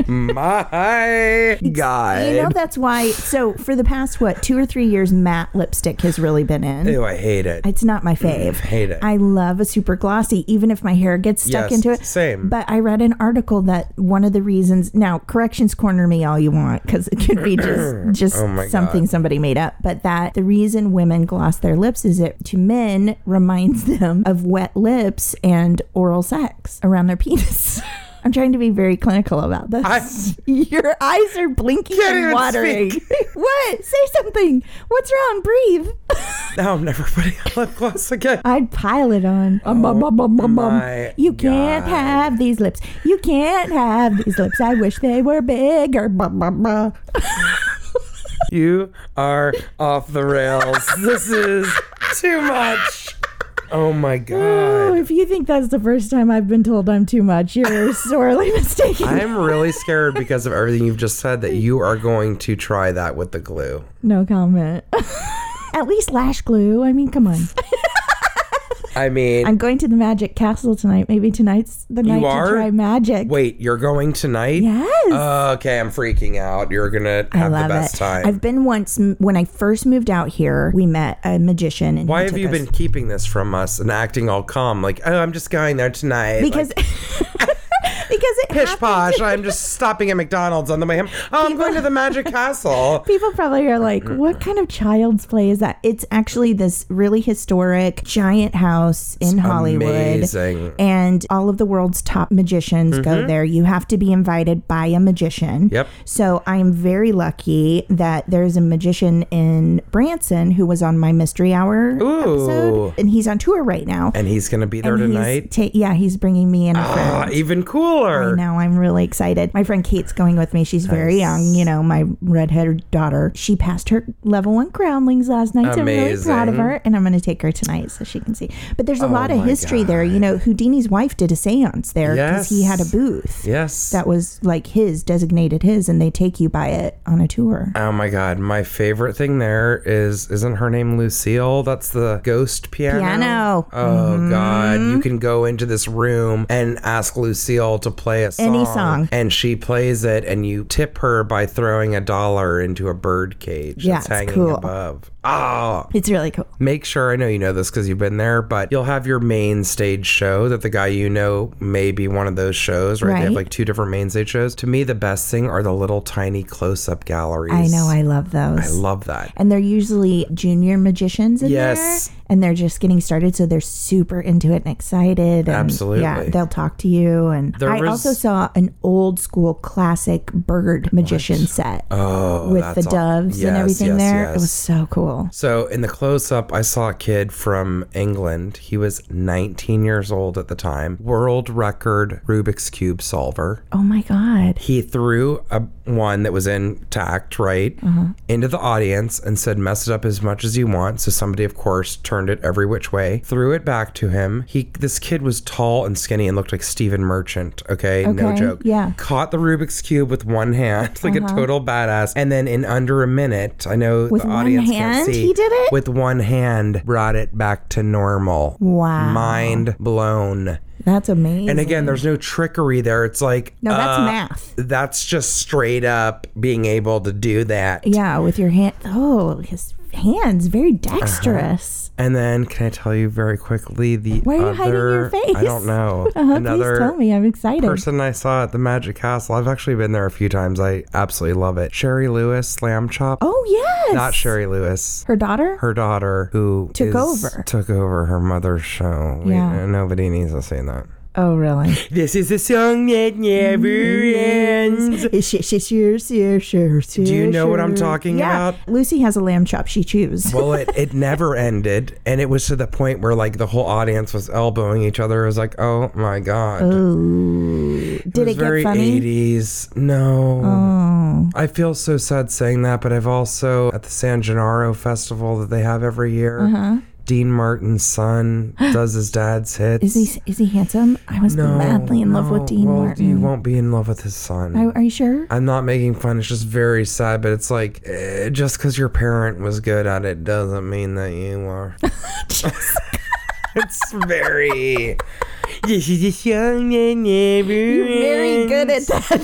my God. You know, that's why. So for the past, what, two or three years, matte lipstick has really been in. Ew, I hate it. It's not my fave. Mm, hate it. I love a super glossy, even if my hair gets stuck yes, into it. Same. But I read an article that one of the reasons, now corrections corner me all you want, because it could be just, just oh something God. somebody made up. But that the reason women gloss their lips is it to men reminds them of wet lips and oral sex around their penis. I'm trying to be very clinical about this. I, Your eyes are blinking and watering. What? Say something. What's wrong? Breathe. Now I'm never putting on lip gloss again. I'd pile it on. Oh, um, um, um, um, um, my you can't God. have these lips. You can't have these lips. I wish they were bigger. Blah, blah, blah. You are off the rails. This is too much. Oh my God. Oh, if you think that's the first time I've been told I'm too much, you're sorely mistaken. I'm really scared because of everything you've just said that you are going to try that with the glue. No comment. At least lash glue. I mean, come on. I mean, I'm going to the Magic Castle tonight. Maybe tonight's the night you are? to try magic. Wait, you're going tonight? Yes. Uh, okay, I'm freaking out. You're going to have the best it. time. I've been once, when I first moved out here, we met a magician. And Why he have took you us- been keeping this from us and acting all calm? Like, oh, I'm just going there tonight. Because... Like, Because it pish happened. posh, I'm just stopping at McDonald's on the way home. Oh, I'm going to the Magic Castle. People probably are like, what kind of child's play is that? It's actually this really historic giant house in It's Hollywood. amazing. And all of the world's top magicians Mm-hmm. go there. You have to be invited by a magician. Yep. So I am very lucky that there's a magician in Branson who was on my Mystery Hour Ooh. episode. And he's on tour right now. And he's going to be there And he's tonight? ta- yeah, he's bringing me and a Ah, friend. even cooler. I know. I'm really excited. My friend Kate's going with me. She's very Nice. young, you know, my redheaded daughter. She passed her level one groundlings last night. So I'm really proud of Amazing. her. And I'm going to take her tonight so she can see. But there's a Oh lot of my history there. God. You know, Houdini's wife did a seance there because Yes. he had a booth. Yes. That was like his, designated his, and they take you by it on a tour. Oh my God. My favorite thing there is, isn't her name Lucille? That's the ghost piano. Piano. Oh God. You can go into this room and ask Lucille to play a song. Any song. And she plays it and you tip her by throwing a dollar into a bird cage Yeah, that's it's hanging cool. above. Oh. It's really cool. Make sure, I know you know this because you've been there, but you'll have your main stage show that the guy you know may be one of those shows, right? They have Right. like two different main stage shows. To me, the best thing are the little tiny close-up galleries. I know. I love those. I love that. And they're usually junior magicians in Yes. there. And they're just getting started. So they're super into it and excited. And Absolutely. Yeah, they'll talk to you. And There I was- also saw an old school classic bird magician set Oh, with that's the aw- doves yes, and everything yes, there. yes. It was so cool. So in the close-up, I saw a kid from England. He was nineteen years old at the time. World record Rubik's Cube solver. Oh my God. He threw a one that was intact, right, Uh-huh. into the audience and said, mess it up as much as you want. So somebody, of course, turned it every which way, threw it back to him. He, this kid was tall and skinny and looked like Stephen Merchant. Okay, no Okay, joke. yeah. Caught the Rubik's Cube with one hand, like a total badass. And then in under a minute, I know With the one audience hand, can't see. he did it? With one hand, brought it back to normal. Wow. Mind blown. That's amazing. And again, there's no trickery there. It's like, No, that's uh, math. That's just straight up being able to do that. Yeah, with your hand. Oh, his hands, very dexterous. And then, can I tell you very quickly the Why are you other? hiding your face? I don't know. Uh-huh, Another please tell me. I'm excited. person I saw at the Magic Castle. I've actually been there a few times. I absolutely love it. Sherry Lewis, Slam Chop. Oh, yes. Not Sherry Lewis. Her daughter? Her daughter, who Took is- over. took over her mother's show. We- Yeah. nobody needs to say that. Oh, really? This is a song that never ends. Do Do you know what I'm talking yeah. about? Lucy has a lamb chop she chews. Well, it, it never ended. And it was to the point where, like, the whole audience was elbowing each other. It was like, oh, my God. Ooh. Did it, was it get very funny? eighties. No. Oh. I feel so sad saying that, but I've also, at the San Gennaro festival that they have every year, Uh-huh. Dean Martin's son does his dad's hits. Is he is he handsome? I was no, madly in no. love with Dean well, Martin. You won't be in love with his son. Are, are you sure? I'm not making fun. It's just very sad, but it's like, eh, just because your parent was good at it doesn't mean that you are. It's very... This is a song that never You're very good at that.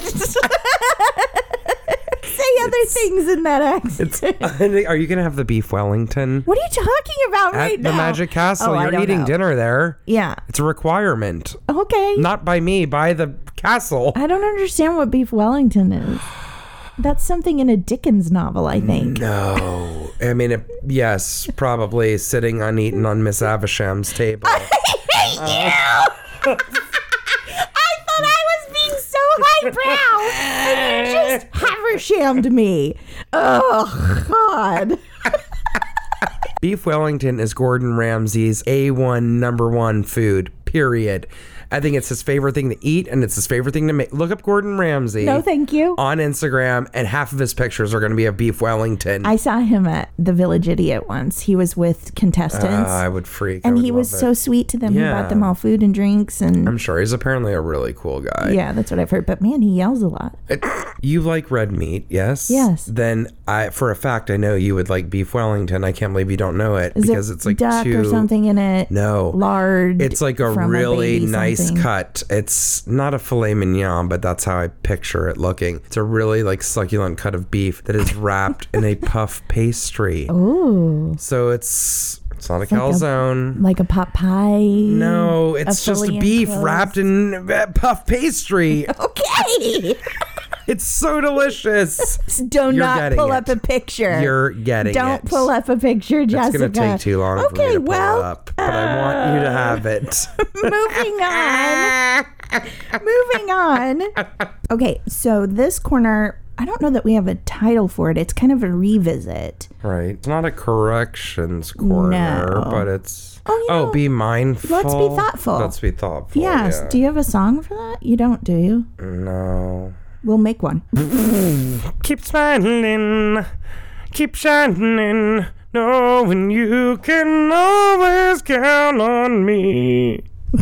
Say other It's- things in that accent. It's, are you going to have the beef Wellington? What are you talking about At right the now? Magic Castle. Oh, I You're don't eating know. dinner there. Yeah. It's a requirement. Okay. Not by me, by the castle. I don't understand what beef Wellington is. That's something in a Dickens novel, I think. No. I mean, it, yes, probably sitting uneaten on Miss Avisham's table. I hate you! I thought I was being so highbrow, and you just havershammed me. Oh, God. Beef Wellington is Gordon Ramsay's A one number one food, period. I think it's his favorite thing to eat, and it's his favorite thing to make. Look up Gordon Ramsay. No, thank you. On Instagram, and half of his pictures are going to be of Beef Wellington. I saw him at the Village Idiot once. He was with contestants. Uh, I would freak. I and would he was love so it. sweet to them. Yeah. He bought them all food and drinks. And I'm sure he's apparently a really cool guy. yeah, that's what I've heard. But man, he yells a lot. It- you like red meat, yes? Yes. Then I, for a fact, I know you would like Beef Wellington. I can't believe you don't know it Is because it it's like duck two. or something in it? No. Lard. It's like a from really baby nice something. cut. It's not a filet mignon, but that's how I picture it looking. It's a really like succulent cut of beef that is wrapped in a puff pastry. Ooh. So it's it's not a like a- calzone. Like a pot pie. No, it's a just fully beef enclosed- wrapped in uh, puff pastry. Okay. It's so delicious. Do You're not getting pull it. up a picture. You're getting Don't it. pull up a picture, It's Jessica. going to take too long for me Okay, to pull well, it up, but I want you to have it. Moving on. Moving on. Okay, so this corner, I don't know that we have a title for it. It's kind of a revisit. Right. It's not a corrections corner, No. but it's... Oh, you know, be mindful. let's be thoughtful. Let's be thoughtful. Yes. Yeah. Do you have a song for that? You don't, do you? No. We'll make one. Keep smiling. Keep shining. Knowing you can always count on me.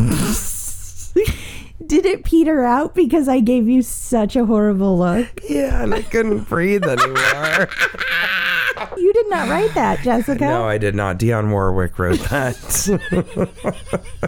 Did it peter out because I gave you such a horrible look? Yeah, and I couldn't breathe anymore. You did not write that, Jessica. No, I did not. Dionne Warwick wrote that.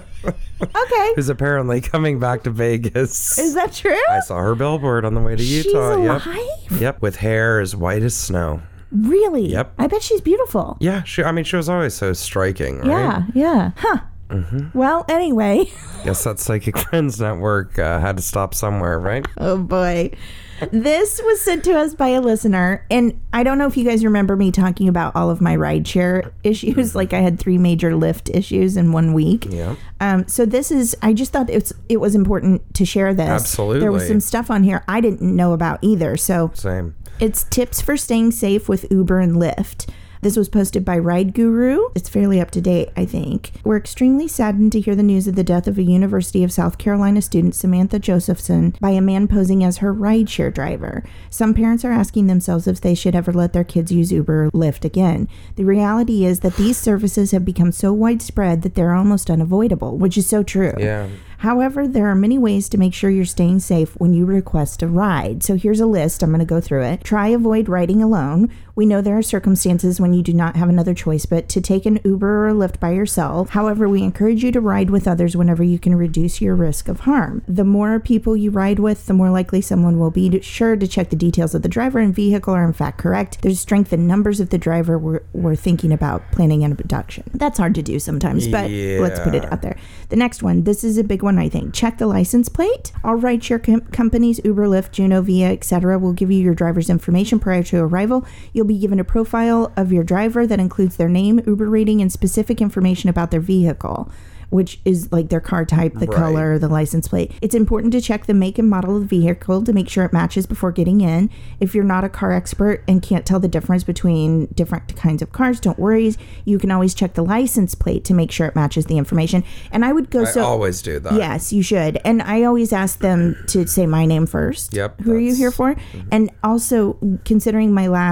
Okay. Who's apparently coming back to Vegas. Is that true? I saw her billboard on the way to She's Utah. alive? Yep. Yep. With hair as white as snow. Really? Yep. I bet she's beautiful. Yeah. She. I mean, she was always so striking, right? Yeah, yeah. Huh. Mm-hmm. Well, anyway. Guess that Psychic Friends Network uh, had to stop somewhere, right? Oh, boy. This was sent to us by a listener, and I don't know if you guys remember me talking about all of my rideshare issues. Like I had three major Lyft issues in one week. Yeah. Um, so this is, I just thought it's it was important to share this. Absolutely. There was some stuff on here I didn't know about either. So Same. it's tips for staying safe with Uber and Lyft. This was posted by Ride Guru. It's fairly up to date, I think. We're extremely saddened to hear the news of the death of a University of South Carolina student, Samantha Josephson, by a man posing as her rideshare driver. Some parents are asking themselves if they should ever let their kids use Uber or Lyft again. The reality is that these services have become so widespread that they're almost unavoidable, which is so true. Yeah. However, there are many ways to make sure you're staying safe when you request a ride. So here's a list. I'm going to go through it. Try avoid riding alone. We know there are circumstances when you do not have another choice but to take an Uber or a Lyft by yourself. However, we encourage you to ride with others whenever you can reduce your risk of harm. The more people you ride with, the more likely someone will be to, sure to check the details of the driver and vehicle are in fact correct. There's strength in numbers if the driver were, were thinking about planning an abduction. That's hard to do sometimes, but Yeah. let's put it out there. The next one, this is a big one, I think. Check the license plate. All rideshare com- companies, Uber, Lyft, Juno, Via, et cetera, will give you your driver's information prior to arrival. You'll be given a profile of your driver that includes their name, Uber rating, and specific information about their vehicle, which is like their car type, the Right. color, the license plate. It's important to check the make and model of the vehicle to make sure it matches before getting in. If you're not a car expert and can't tell the difference between different kinds of cars, don't worry. You can always check the license plate to make sure it matches the information. And I would go I so always do that. yes, you should. And I always ask them to say my name first. Yep, Who are you that's- here for? And also, considering my last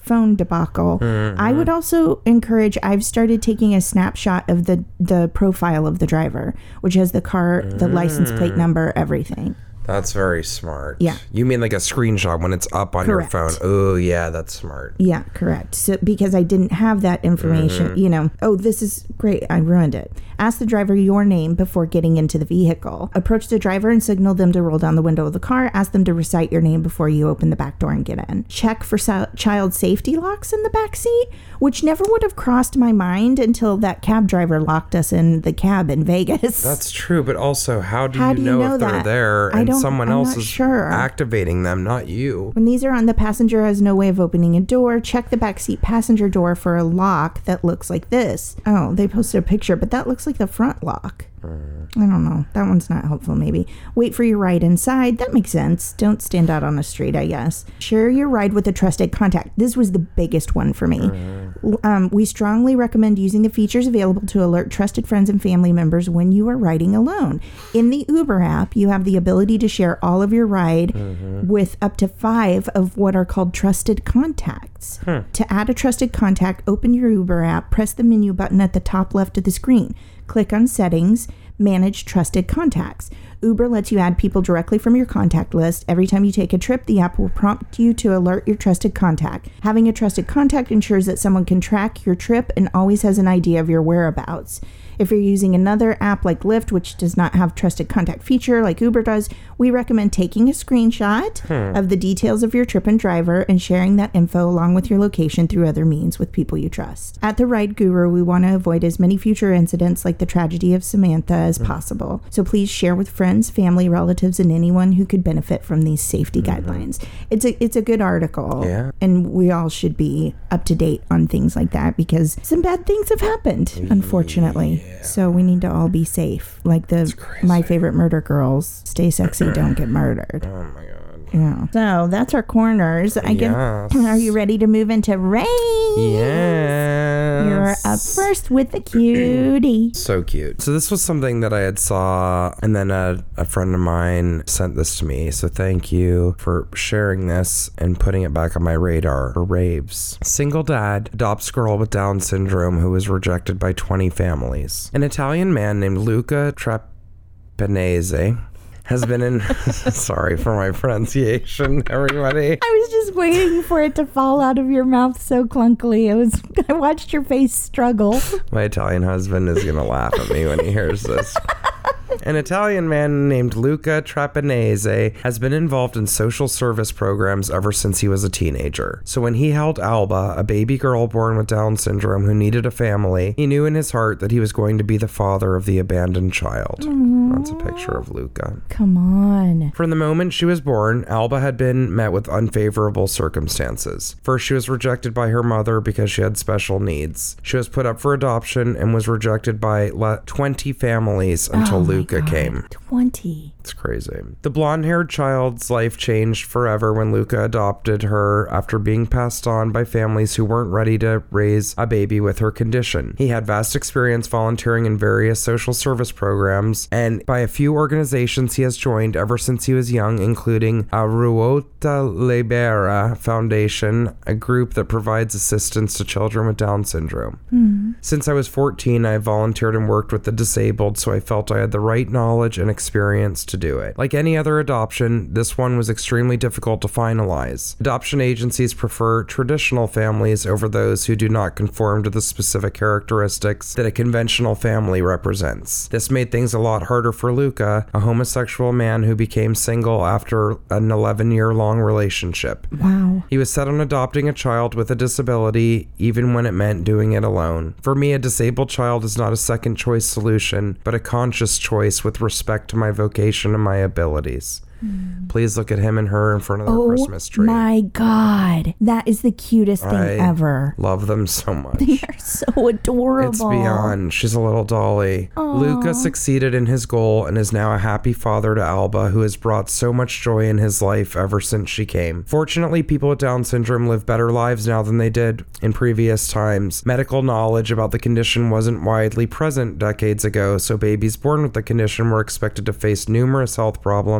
phone debacle. Mm-hmm. I would also encourage, I've started taking a snapshot of the, the profile of the driver, which has the car, mm. the license plate number, everything. That's very smart. Yeah. You mean like a screenshot when it's up on Correct. your phone? Oh, yeah, that's smart. Yeah, correct. So because I didn't have that information, mm-hmm. you know, oh, this is great. I ruined it. Ask the driver your name before getting into the vehicle. Approach the driver and signal them to roll down the window of the car. Ask them to recite your name before you open the back door and get in. Check for so- child safety locks in the back seat, which never would have crossed my mind until that cab driver locked us in the cab in Vegas. That's true, but also how do, how you, do know you know if that? they're there and someone I'm else is sure. activating them, not you? When these are on, the passenger has no way of opening a door. Check the backseat passenger door for a lock that looks like this. Oh, they posted a picture, but that looks like the front lock. I don't know. That one's not helpful, maybe. Wait for your ride inside. That makes sense. Don't stand out on the street, I guess. Share your ride with a trusted contact. This was the biggest one for me. Mm. Um, we strongly recommend using the features available to alert trusted friends and family members when you are riding alone. In the Uber app, you have the ability to share all of your ride mm-hmm. with up to five of what are called trusted contacts. Hmm. To add a trusted contact, open your Uber app, press the menu button at the top left of the screen. Click on Settings, Manage Trusted Contacts. Uber lets you add people directly from your contact list. Every time you take a trip, the app will prompt you to alert your trusted contact. Having a trusted contact ensures that someone can track your trip and always has an idea of your whereabouts. If you're using another app like Lyft, which does not have trusted contact feature like Uber does, we recommend taking a screenshot hmm. of the details of your trip and driver and sharing that info along with your location through other means with people you trust. At The Ride Guru, we want to avoid as many future incidents like the tragedy of Samantha as hmm. possible. So please share with friends, family, relatives, and anyone who could benefit from these safety mm-hmm. guidelines. It's a it's a good article, yeah. and we all should be up to date on things like that because some bad things have happened, unfortunately. Yeah. So we need to all be safe. Like the My Favorite Murder Girls, stay sexy, don't get murdered. Oh my god. Yeah. So that's our corners. I guess. Yes. Are you ready to move into Ray? Yes. You're up first with the cutie. So cute. So this was something that I had saw, and then a, a friend of mine sent this to me. So thank you for sharing this and putting it back on my radar for raves. Single dad adopts girl with Down syndrome who was rejected by twenty families. An Italian man named Luca Trapanese has been in sorry for my pronunciation, everybody. I was just waiting for it to fall out of your mouth so clunkily. It was I watched your face struggle. My Italian husband is gonna laugh at me when he hears this. An Italian man named Luca Trapanese has been involved in social service programs ever since he was a teenager. So when he held Alba, a baby girl born with Down syndrome who needed a family, he knew in his heart that he was going to be the father of the abandoned child. Aww. That's a picture of Luca. Come on. From the moment she was born, Alba had been met with unfavorable circumstances. First, she was rejected by her mother because she had special needs. She was put up for adoption and was rejected by twenty families until oh Luca God, came. twenty. It's crazy. The blonde-haired child's life changed forever when Luca adopted her after being passed on by families who weren't ready to raise a baby with her condition. He had vast experience volunteering in various social service programs and by a few organizations he has joined ever since he was young, including a Ruota Libera Foundation, a group that provides assistance to children with Down syndrome. Mm. Since I was fourteen, I volunteered and worked with the disabled, so I felt I had the right knowledge and experience to do it. Like any other adoption, this one was extremely difficult to finalize. Adoption agencies prefer traditional families over those who do not conform to the specific characteristics that a conventional family represents. This made things a lot harder for Luca, a homosexual man who became single after an eleven-year-long relationship. Wow. He was set on adopting a child with a disability, even when it meant doing it alone. For me, a disabled child is not a second choice solution, but a conscious choice with respect to my vocation and my abilities. Mm. Please look at him and her in front of their oh Christmas tree. My God. That is the cutest thing I ever. Love them so much. They are so adorable. It's beyond. She's a little dolly. Aww. Luca succeeded in his goal and is now a happy father to Alba, who has brought so much joy in his life ever since she came. Fortunately, people with Down syndrome live better lives now than they did in previous times. Medical knowledge about the condition wasn't widely present decades ago, so babies born with the condition were expected to face numerous health problems and have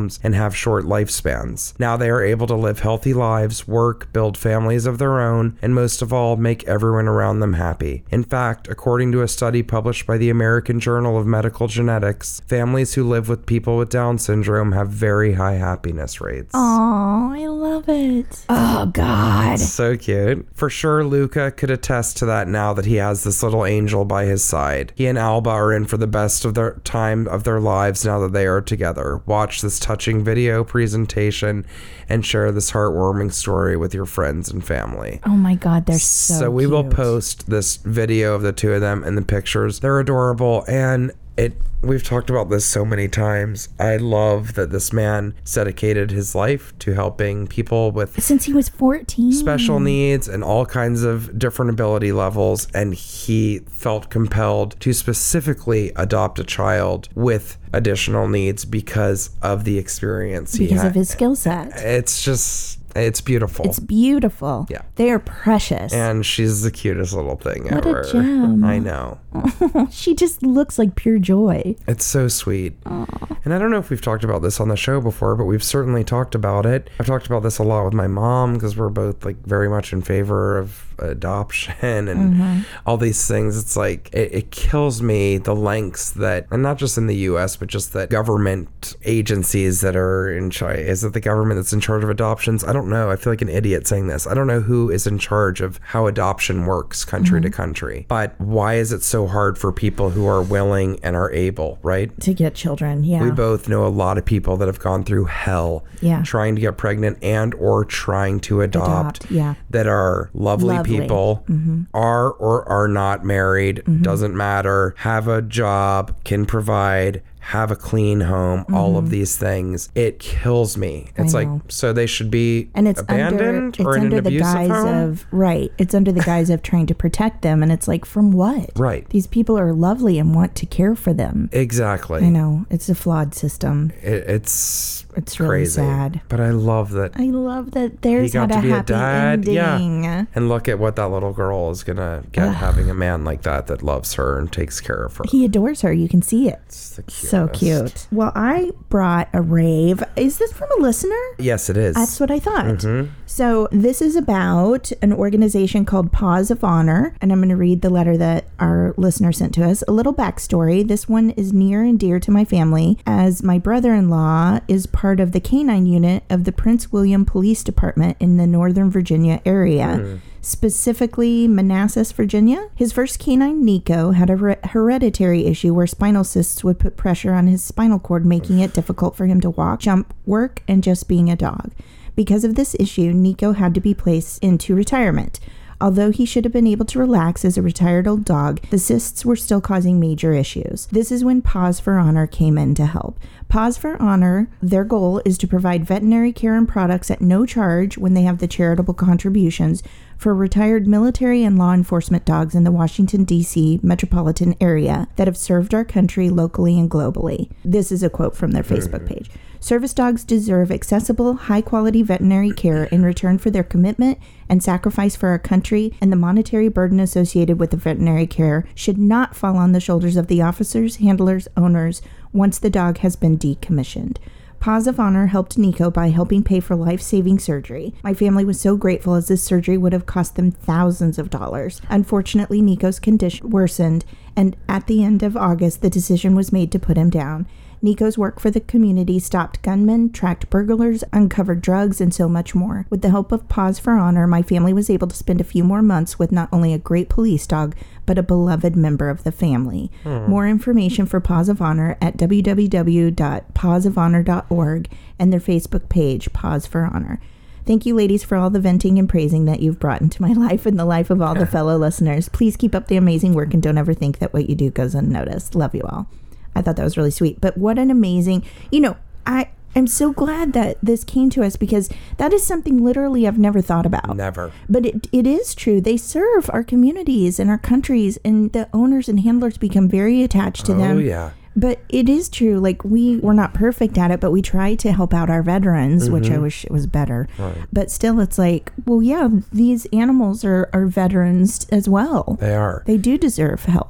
have short lifespans. Now they are able to live healthy lives, work, build families of their own, and most of all, make everyone around them happy. In fact, according to a study published by the American Journal of Medical Genetics, families who live with people with Down syndrome have very high happiness rates. Oh, I love it. Oh, God. So cute. For sure, Luca could attest to that now that he has this little angel by his side. He and Alba are in for the best of their time of their lives now that they are together. Watch this touching video presentation and share this heartwarming story with your friends and family. Oh my God, they're so So we cute. will post this video of the two of them and the pictures. They're adorable, and it we've talked about this so many times. I love that this man dedicated his life to helping people with since he was fourteen special needs and all kinds of different ability levels, and he felt compelled to specifically adopt a child with additional needs because of the experience he because had. of his skill set. It's just It's beautiful. It's beautiful. Yeah. They are precious. And she's the cutest little thing what ever. a gem. I know. She just looks like pure joy. It's so sweet. Aww. And I don't know if we've talked about this on the show before, but we've certainly talked about it. I've talked about this a lot with my mom because we're both like very much in favor of adoption and mm-hmm. all these things. It's like, it, it kills me the lengths that, and not just in the U S, but just that government agencies that are in charge. Is it the government that's in charge of adoptions? I don't know. I feel like an idiot saying this. I don't know who is in charge of how adoption works country mm-hmm. to country. But why is it so hard for people who are willing and are able, right? To get children, yeah. We both know a lot of people that have gone through hell yeah. trying to get pregnant and or trying to adopt, adopt yeah. that are lovely, lovely. people, mm-hmm. are or are not married, mm-hmm. doesn't matter, have a job, can provide, have a clean home, mm-hmm. all of these things. It kills me. It's like, so they should be and it's abandoned under, or it's in under an the abusive guise home? Of, right. It's under the guise of trying to protect them. And it's like, from what? Right. These people are lovely and want to care for them. Exactly. I know. It's a flawed system. It, it's It's really crazy. sad. But I love that. I love that there's he got had to a be happy a dad. ending. Yeah. And look at what that little girl is going to get having a man like that that loves her and takes care of her. He adores her. You can see it. It's the cutest. So cute. Well, I brought a rave. Is this from a listener? Yes, it is. That's what I thought. Mm-hmm. So this is about an organization called Paws of Honor, and I'm going to read the letter that our listener sent to us. A little backstory. This one is near and dear to my family, as my brother-in-law is part of the canine unit of the Prince William Police Department in the Northern Virginia area. Mm. Specifically Manassas, Virginia. His first canine, Nico, had a re- hereditary issue where spinal cysts would put pressure on his spinal cord, making it difficult for him to walk, jump, work, and just being a dog. Because of this issue, Nico had to be placed into retirement. Although he should have been able to relax as a retired old dog, the cysts were still causing major issues. This is when Paws for Honor came in to help. Paws for Honor, their goal is to provide veterinary care and products at no charge when they have the charitable contributions for retired military and law enforcement dogs in the Washington, D C metropolitan area that have served our country locally and globally. This is a quote from their Facebook page. Service dogs deserve accessible, high-quality veterinary care in return for their commitment and sacrifice for our country, and the monetary burden associated with the veterinary care should not fall on the shoulders of the officers, handlers, owners, once the dog has been decommissioned. Paws of Honor helped Nico by helping pay for life-saving surgery. My family was so grateful, as this surgery would have cost them thousands of dollars. Unfortunately, Nico's condition worsened, and at the end of August, the decision was made to put him down. Nico's work for the community stopped gunmen, tracked burglars, uncovered drugs, and so much more. With the help of Paws for Honor, my family was able to spend a few more months with not only a great police dog, but a beloved member of the family. Hmm. More information for Paws of Honor at w w w dot paws of honor dot org and their Facebook page, Paws for Honor. Thank you, ladies, for all the venting and praising that you've brought into my life and the life of all the fellow listeners. Please keep up the amazing work and don't ever think that what you do goes unnoticed. Love you all. I thought that was really sweet. But what an amazing, you know, I am so glad that this came to us, because that is something literally I've never thought about. Never. But it it is true. They serve our communities and our countries, and the owners and handlers become very attached to oh, them. Oh, yeah. But it is true. Like, we, we're not perfect at it, but we try to help out our veterans, mm-hmm. which I wish it was better. Right. But still, it's like, well, yeah, these animals are, are veterans as well. They are. They do deserve help.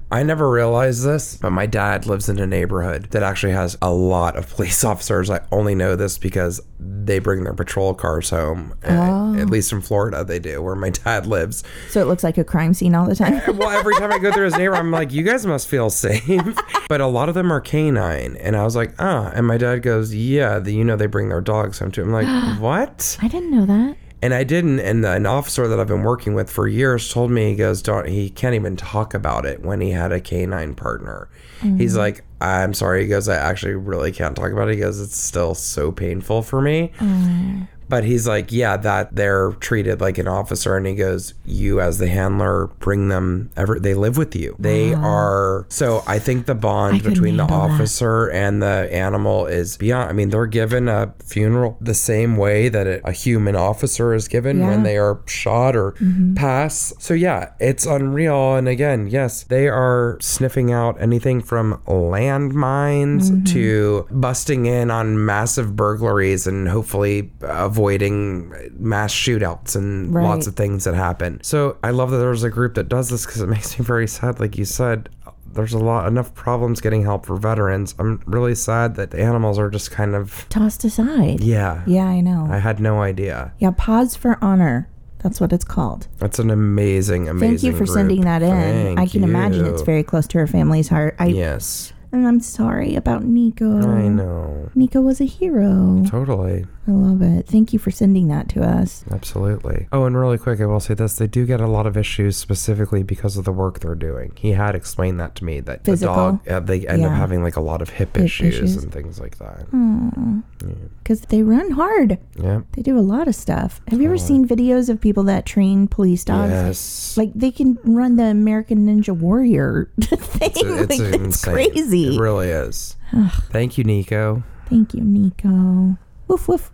I never realized this, but my dad lives in a neighborhood that actually has a lot of police officers. I only know this because they bring their patrol cars home. Oh. At least in Florida, they do, where my dad lives. So it looks like a crime scene all the time. Well, every time I go through his neighborhood, I'm like, you guys must feel safe. But a lot of them are canine. And I was like, ah. And my dad goes, yeah, the, you know, they bring their dogs home too. I'm like, what? I didn't know that. And I didn't. And an officer that I've been working with for years told me, he goes, don't, he can't even talk about it when he had a canine partner. Mm-hmm. He's like, I'm sorry. He goes, I actually really can't talk about it. He goes, it's still so painful for me. Mm. But he's like, yeah, that they're treated like an officer. And he goes, you as the handler, bring them, ever, they live with you. They wow. are, so I think the bond between the officer that. and the animal is beyond, I mean, they're given a funeral the same way that a, a human officer is given yeah. when they are shot or mm-hmm. pass. So yeah, it's unreal. And again, yes, they are sniffing out anything from landmines mm-hmm. to busting in on massive burglaries and hopefully avoiding avoiding mass shootouts and right. lots of things that happen. So I love that there's a group that does this because it makes me very sad. Like you said, there's a lot enough problems getting help for veterans. I'm really sad that the animals are just kind of tossed aside. Yeah. Yeah, I know. I had no idea. Yeah, Paws for Honor. That's what it's called. That's an amazing, amazing Thank you for group. sending that in. Thank I can you. imagine it's very close to her family's heart. I, yes. And I'm sorry about Nico. I know. Nico was a hero. Totally. I love it. Thank you for sending that to us. Absolutely. Oh, and really quick, I will say this. They do get a lot of issues specifically because of the work they're doing. He had explained that to me, that Physical. the dog, uh, they end yeah. up having like a lot of hip, hip issues, issues and things like that. Because yeah. they run hard. Yeah. They do a lot of stuff. Have you ever seen videos of people that train police dogs? Yes. Like they can run the American Ninja Warrior thing. It's, a, it's, like, it's crazy. It really is. Thank you, Nico. Thank you, Nico. Woof, woof.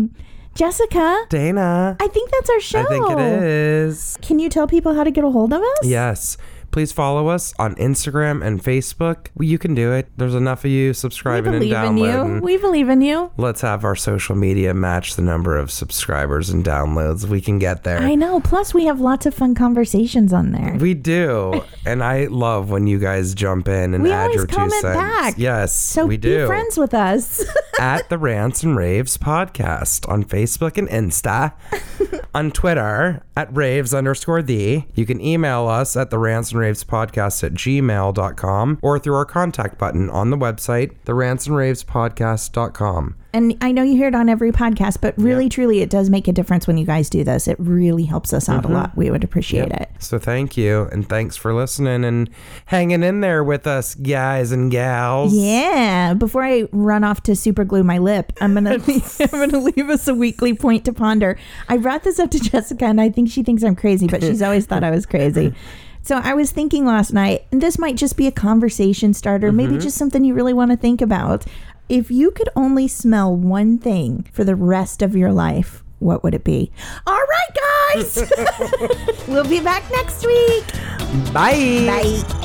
Jessica. Dana. I think that's our show. I think it is. Can you tell people how to get a hold of us? Yes. Please follow us on Instagram and Facebook. Well, you can do it. There's enough of you subscribing and downloading. We believe in you. We believe in you. Let's have our social media match the number of subscribers and downloads. We can get there. I know. Plus, we have lots of fun conversations on there. We do. And I love when you guys jump in and we add your two cents. We always comment back. Yes, so we do. be friends with us. At the Rants and Raves podcast on Facebook and Insta. On Twitter at raves underscore the. You can email us at the Rants and Raves podcast at gmail dot com or through our contact button on the website, the rants and raves podcast dot com. And I know you hear it on every podcast, but really, yep. truly, it does make a difference when you guys do this. It really helps us out mm-hmm. a lot. We would appreciate yep. it. So thank you. And thanks for listening and hanging in there with us, guys and gals. Yeah. Before I run off to super glue my lip, I'm going to I'm gonna leave us a weekly point to ponder. I brought this up to Jessica, and I think she thinks I'm crazy, but she's always thought I was crazy. So I was thinking last night, and this might just be a conversation starter, mm-hmm. maybe just something you really want to think about. If you could only smell one thing for the rest of your life, what would it be? All right, guys. We'll be back next week. Bye. Bye.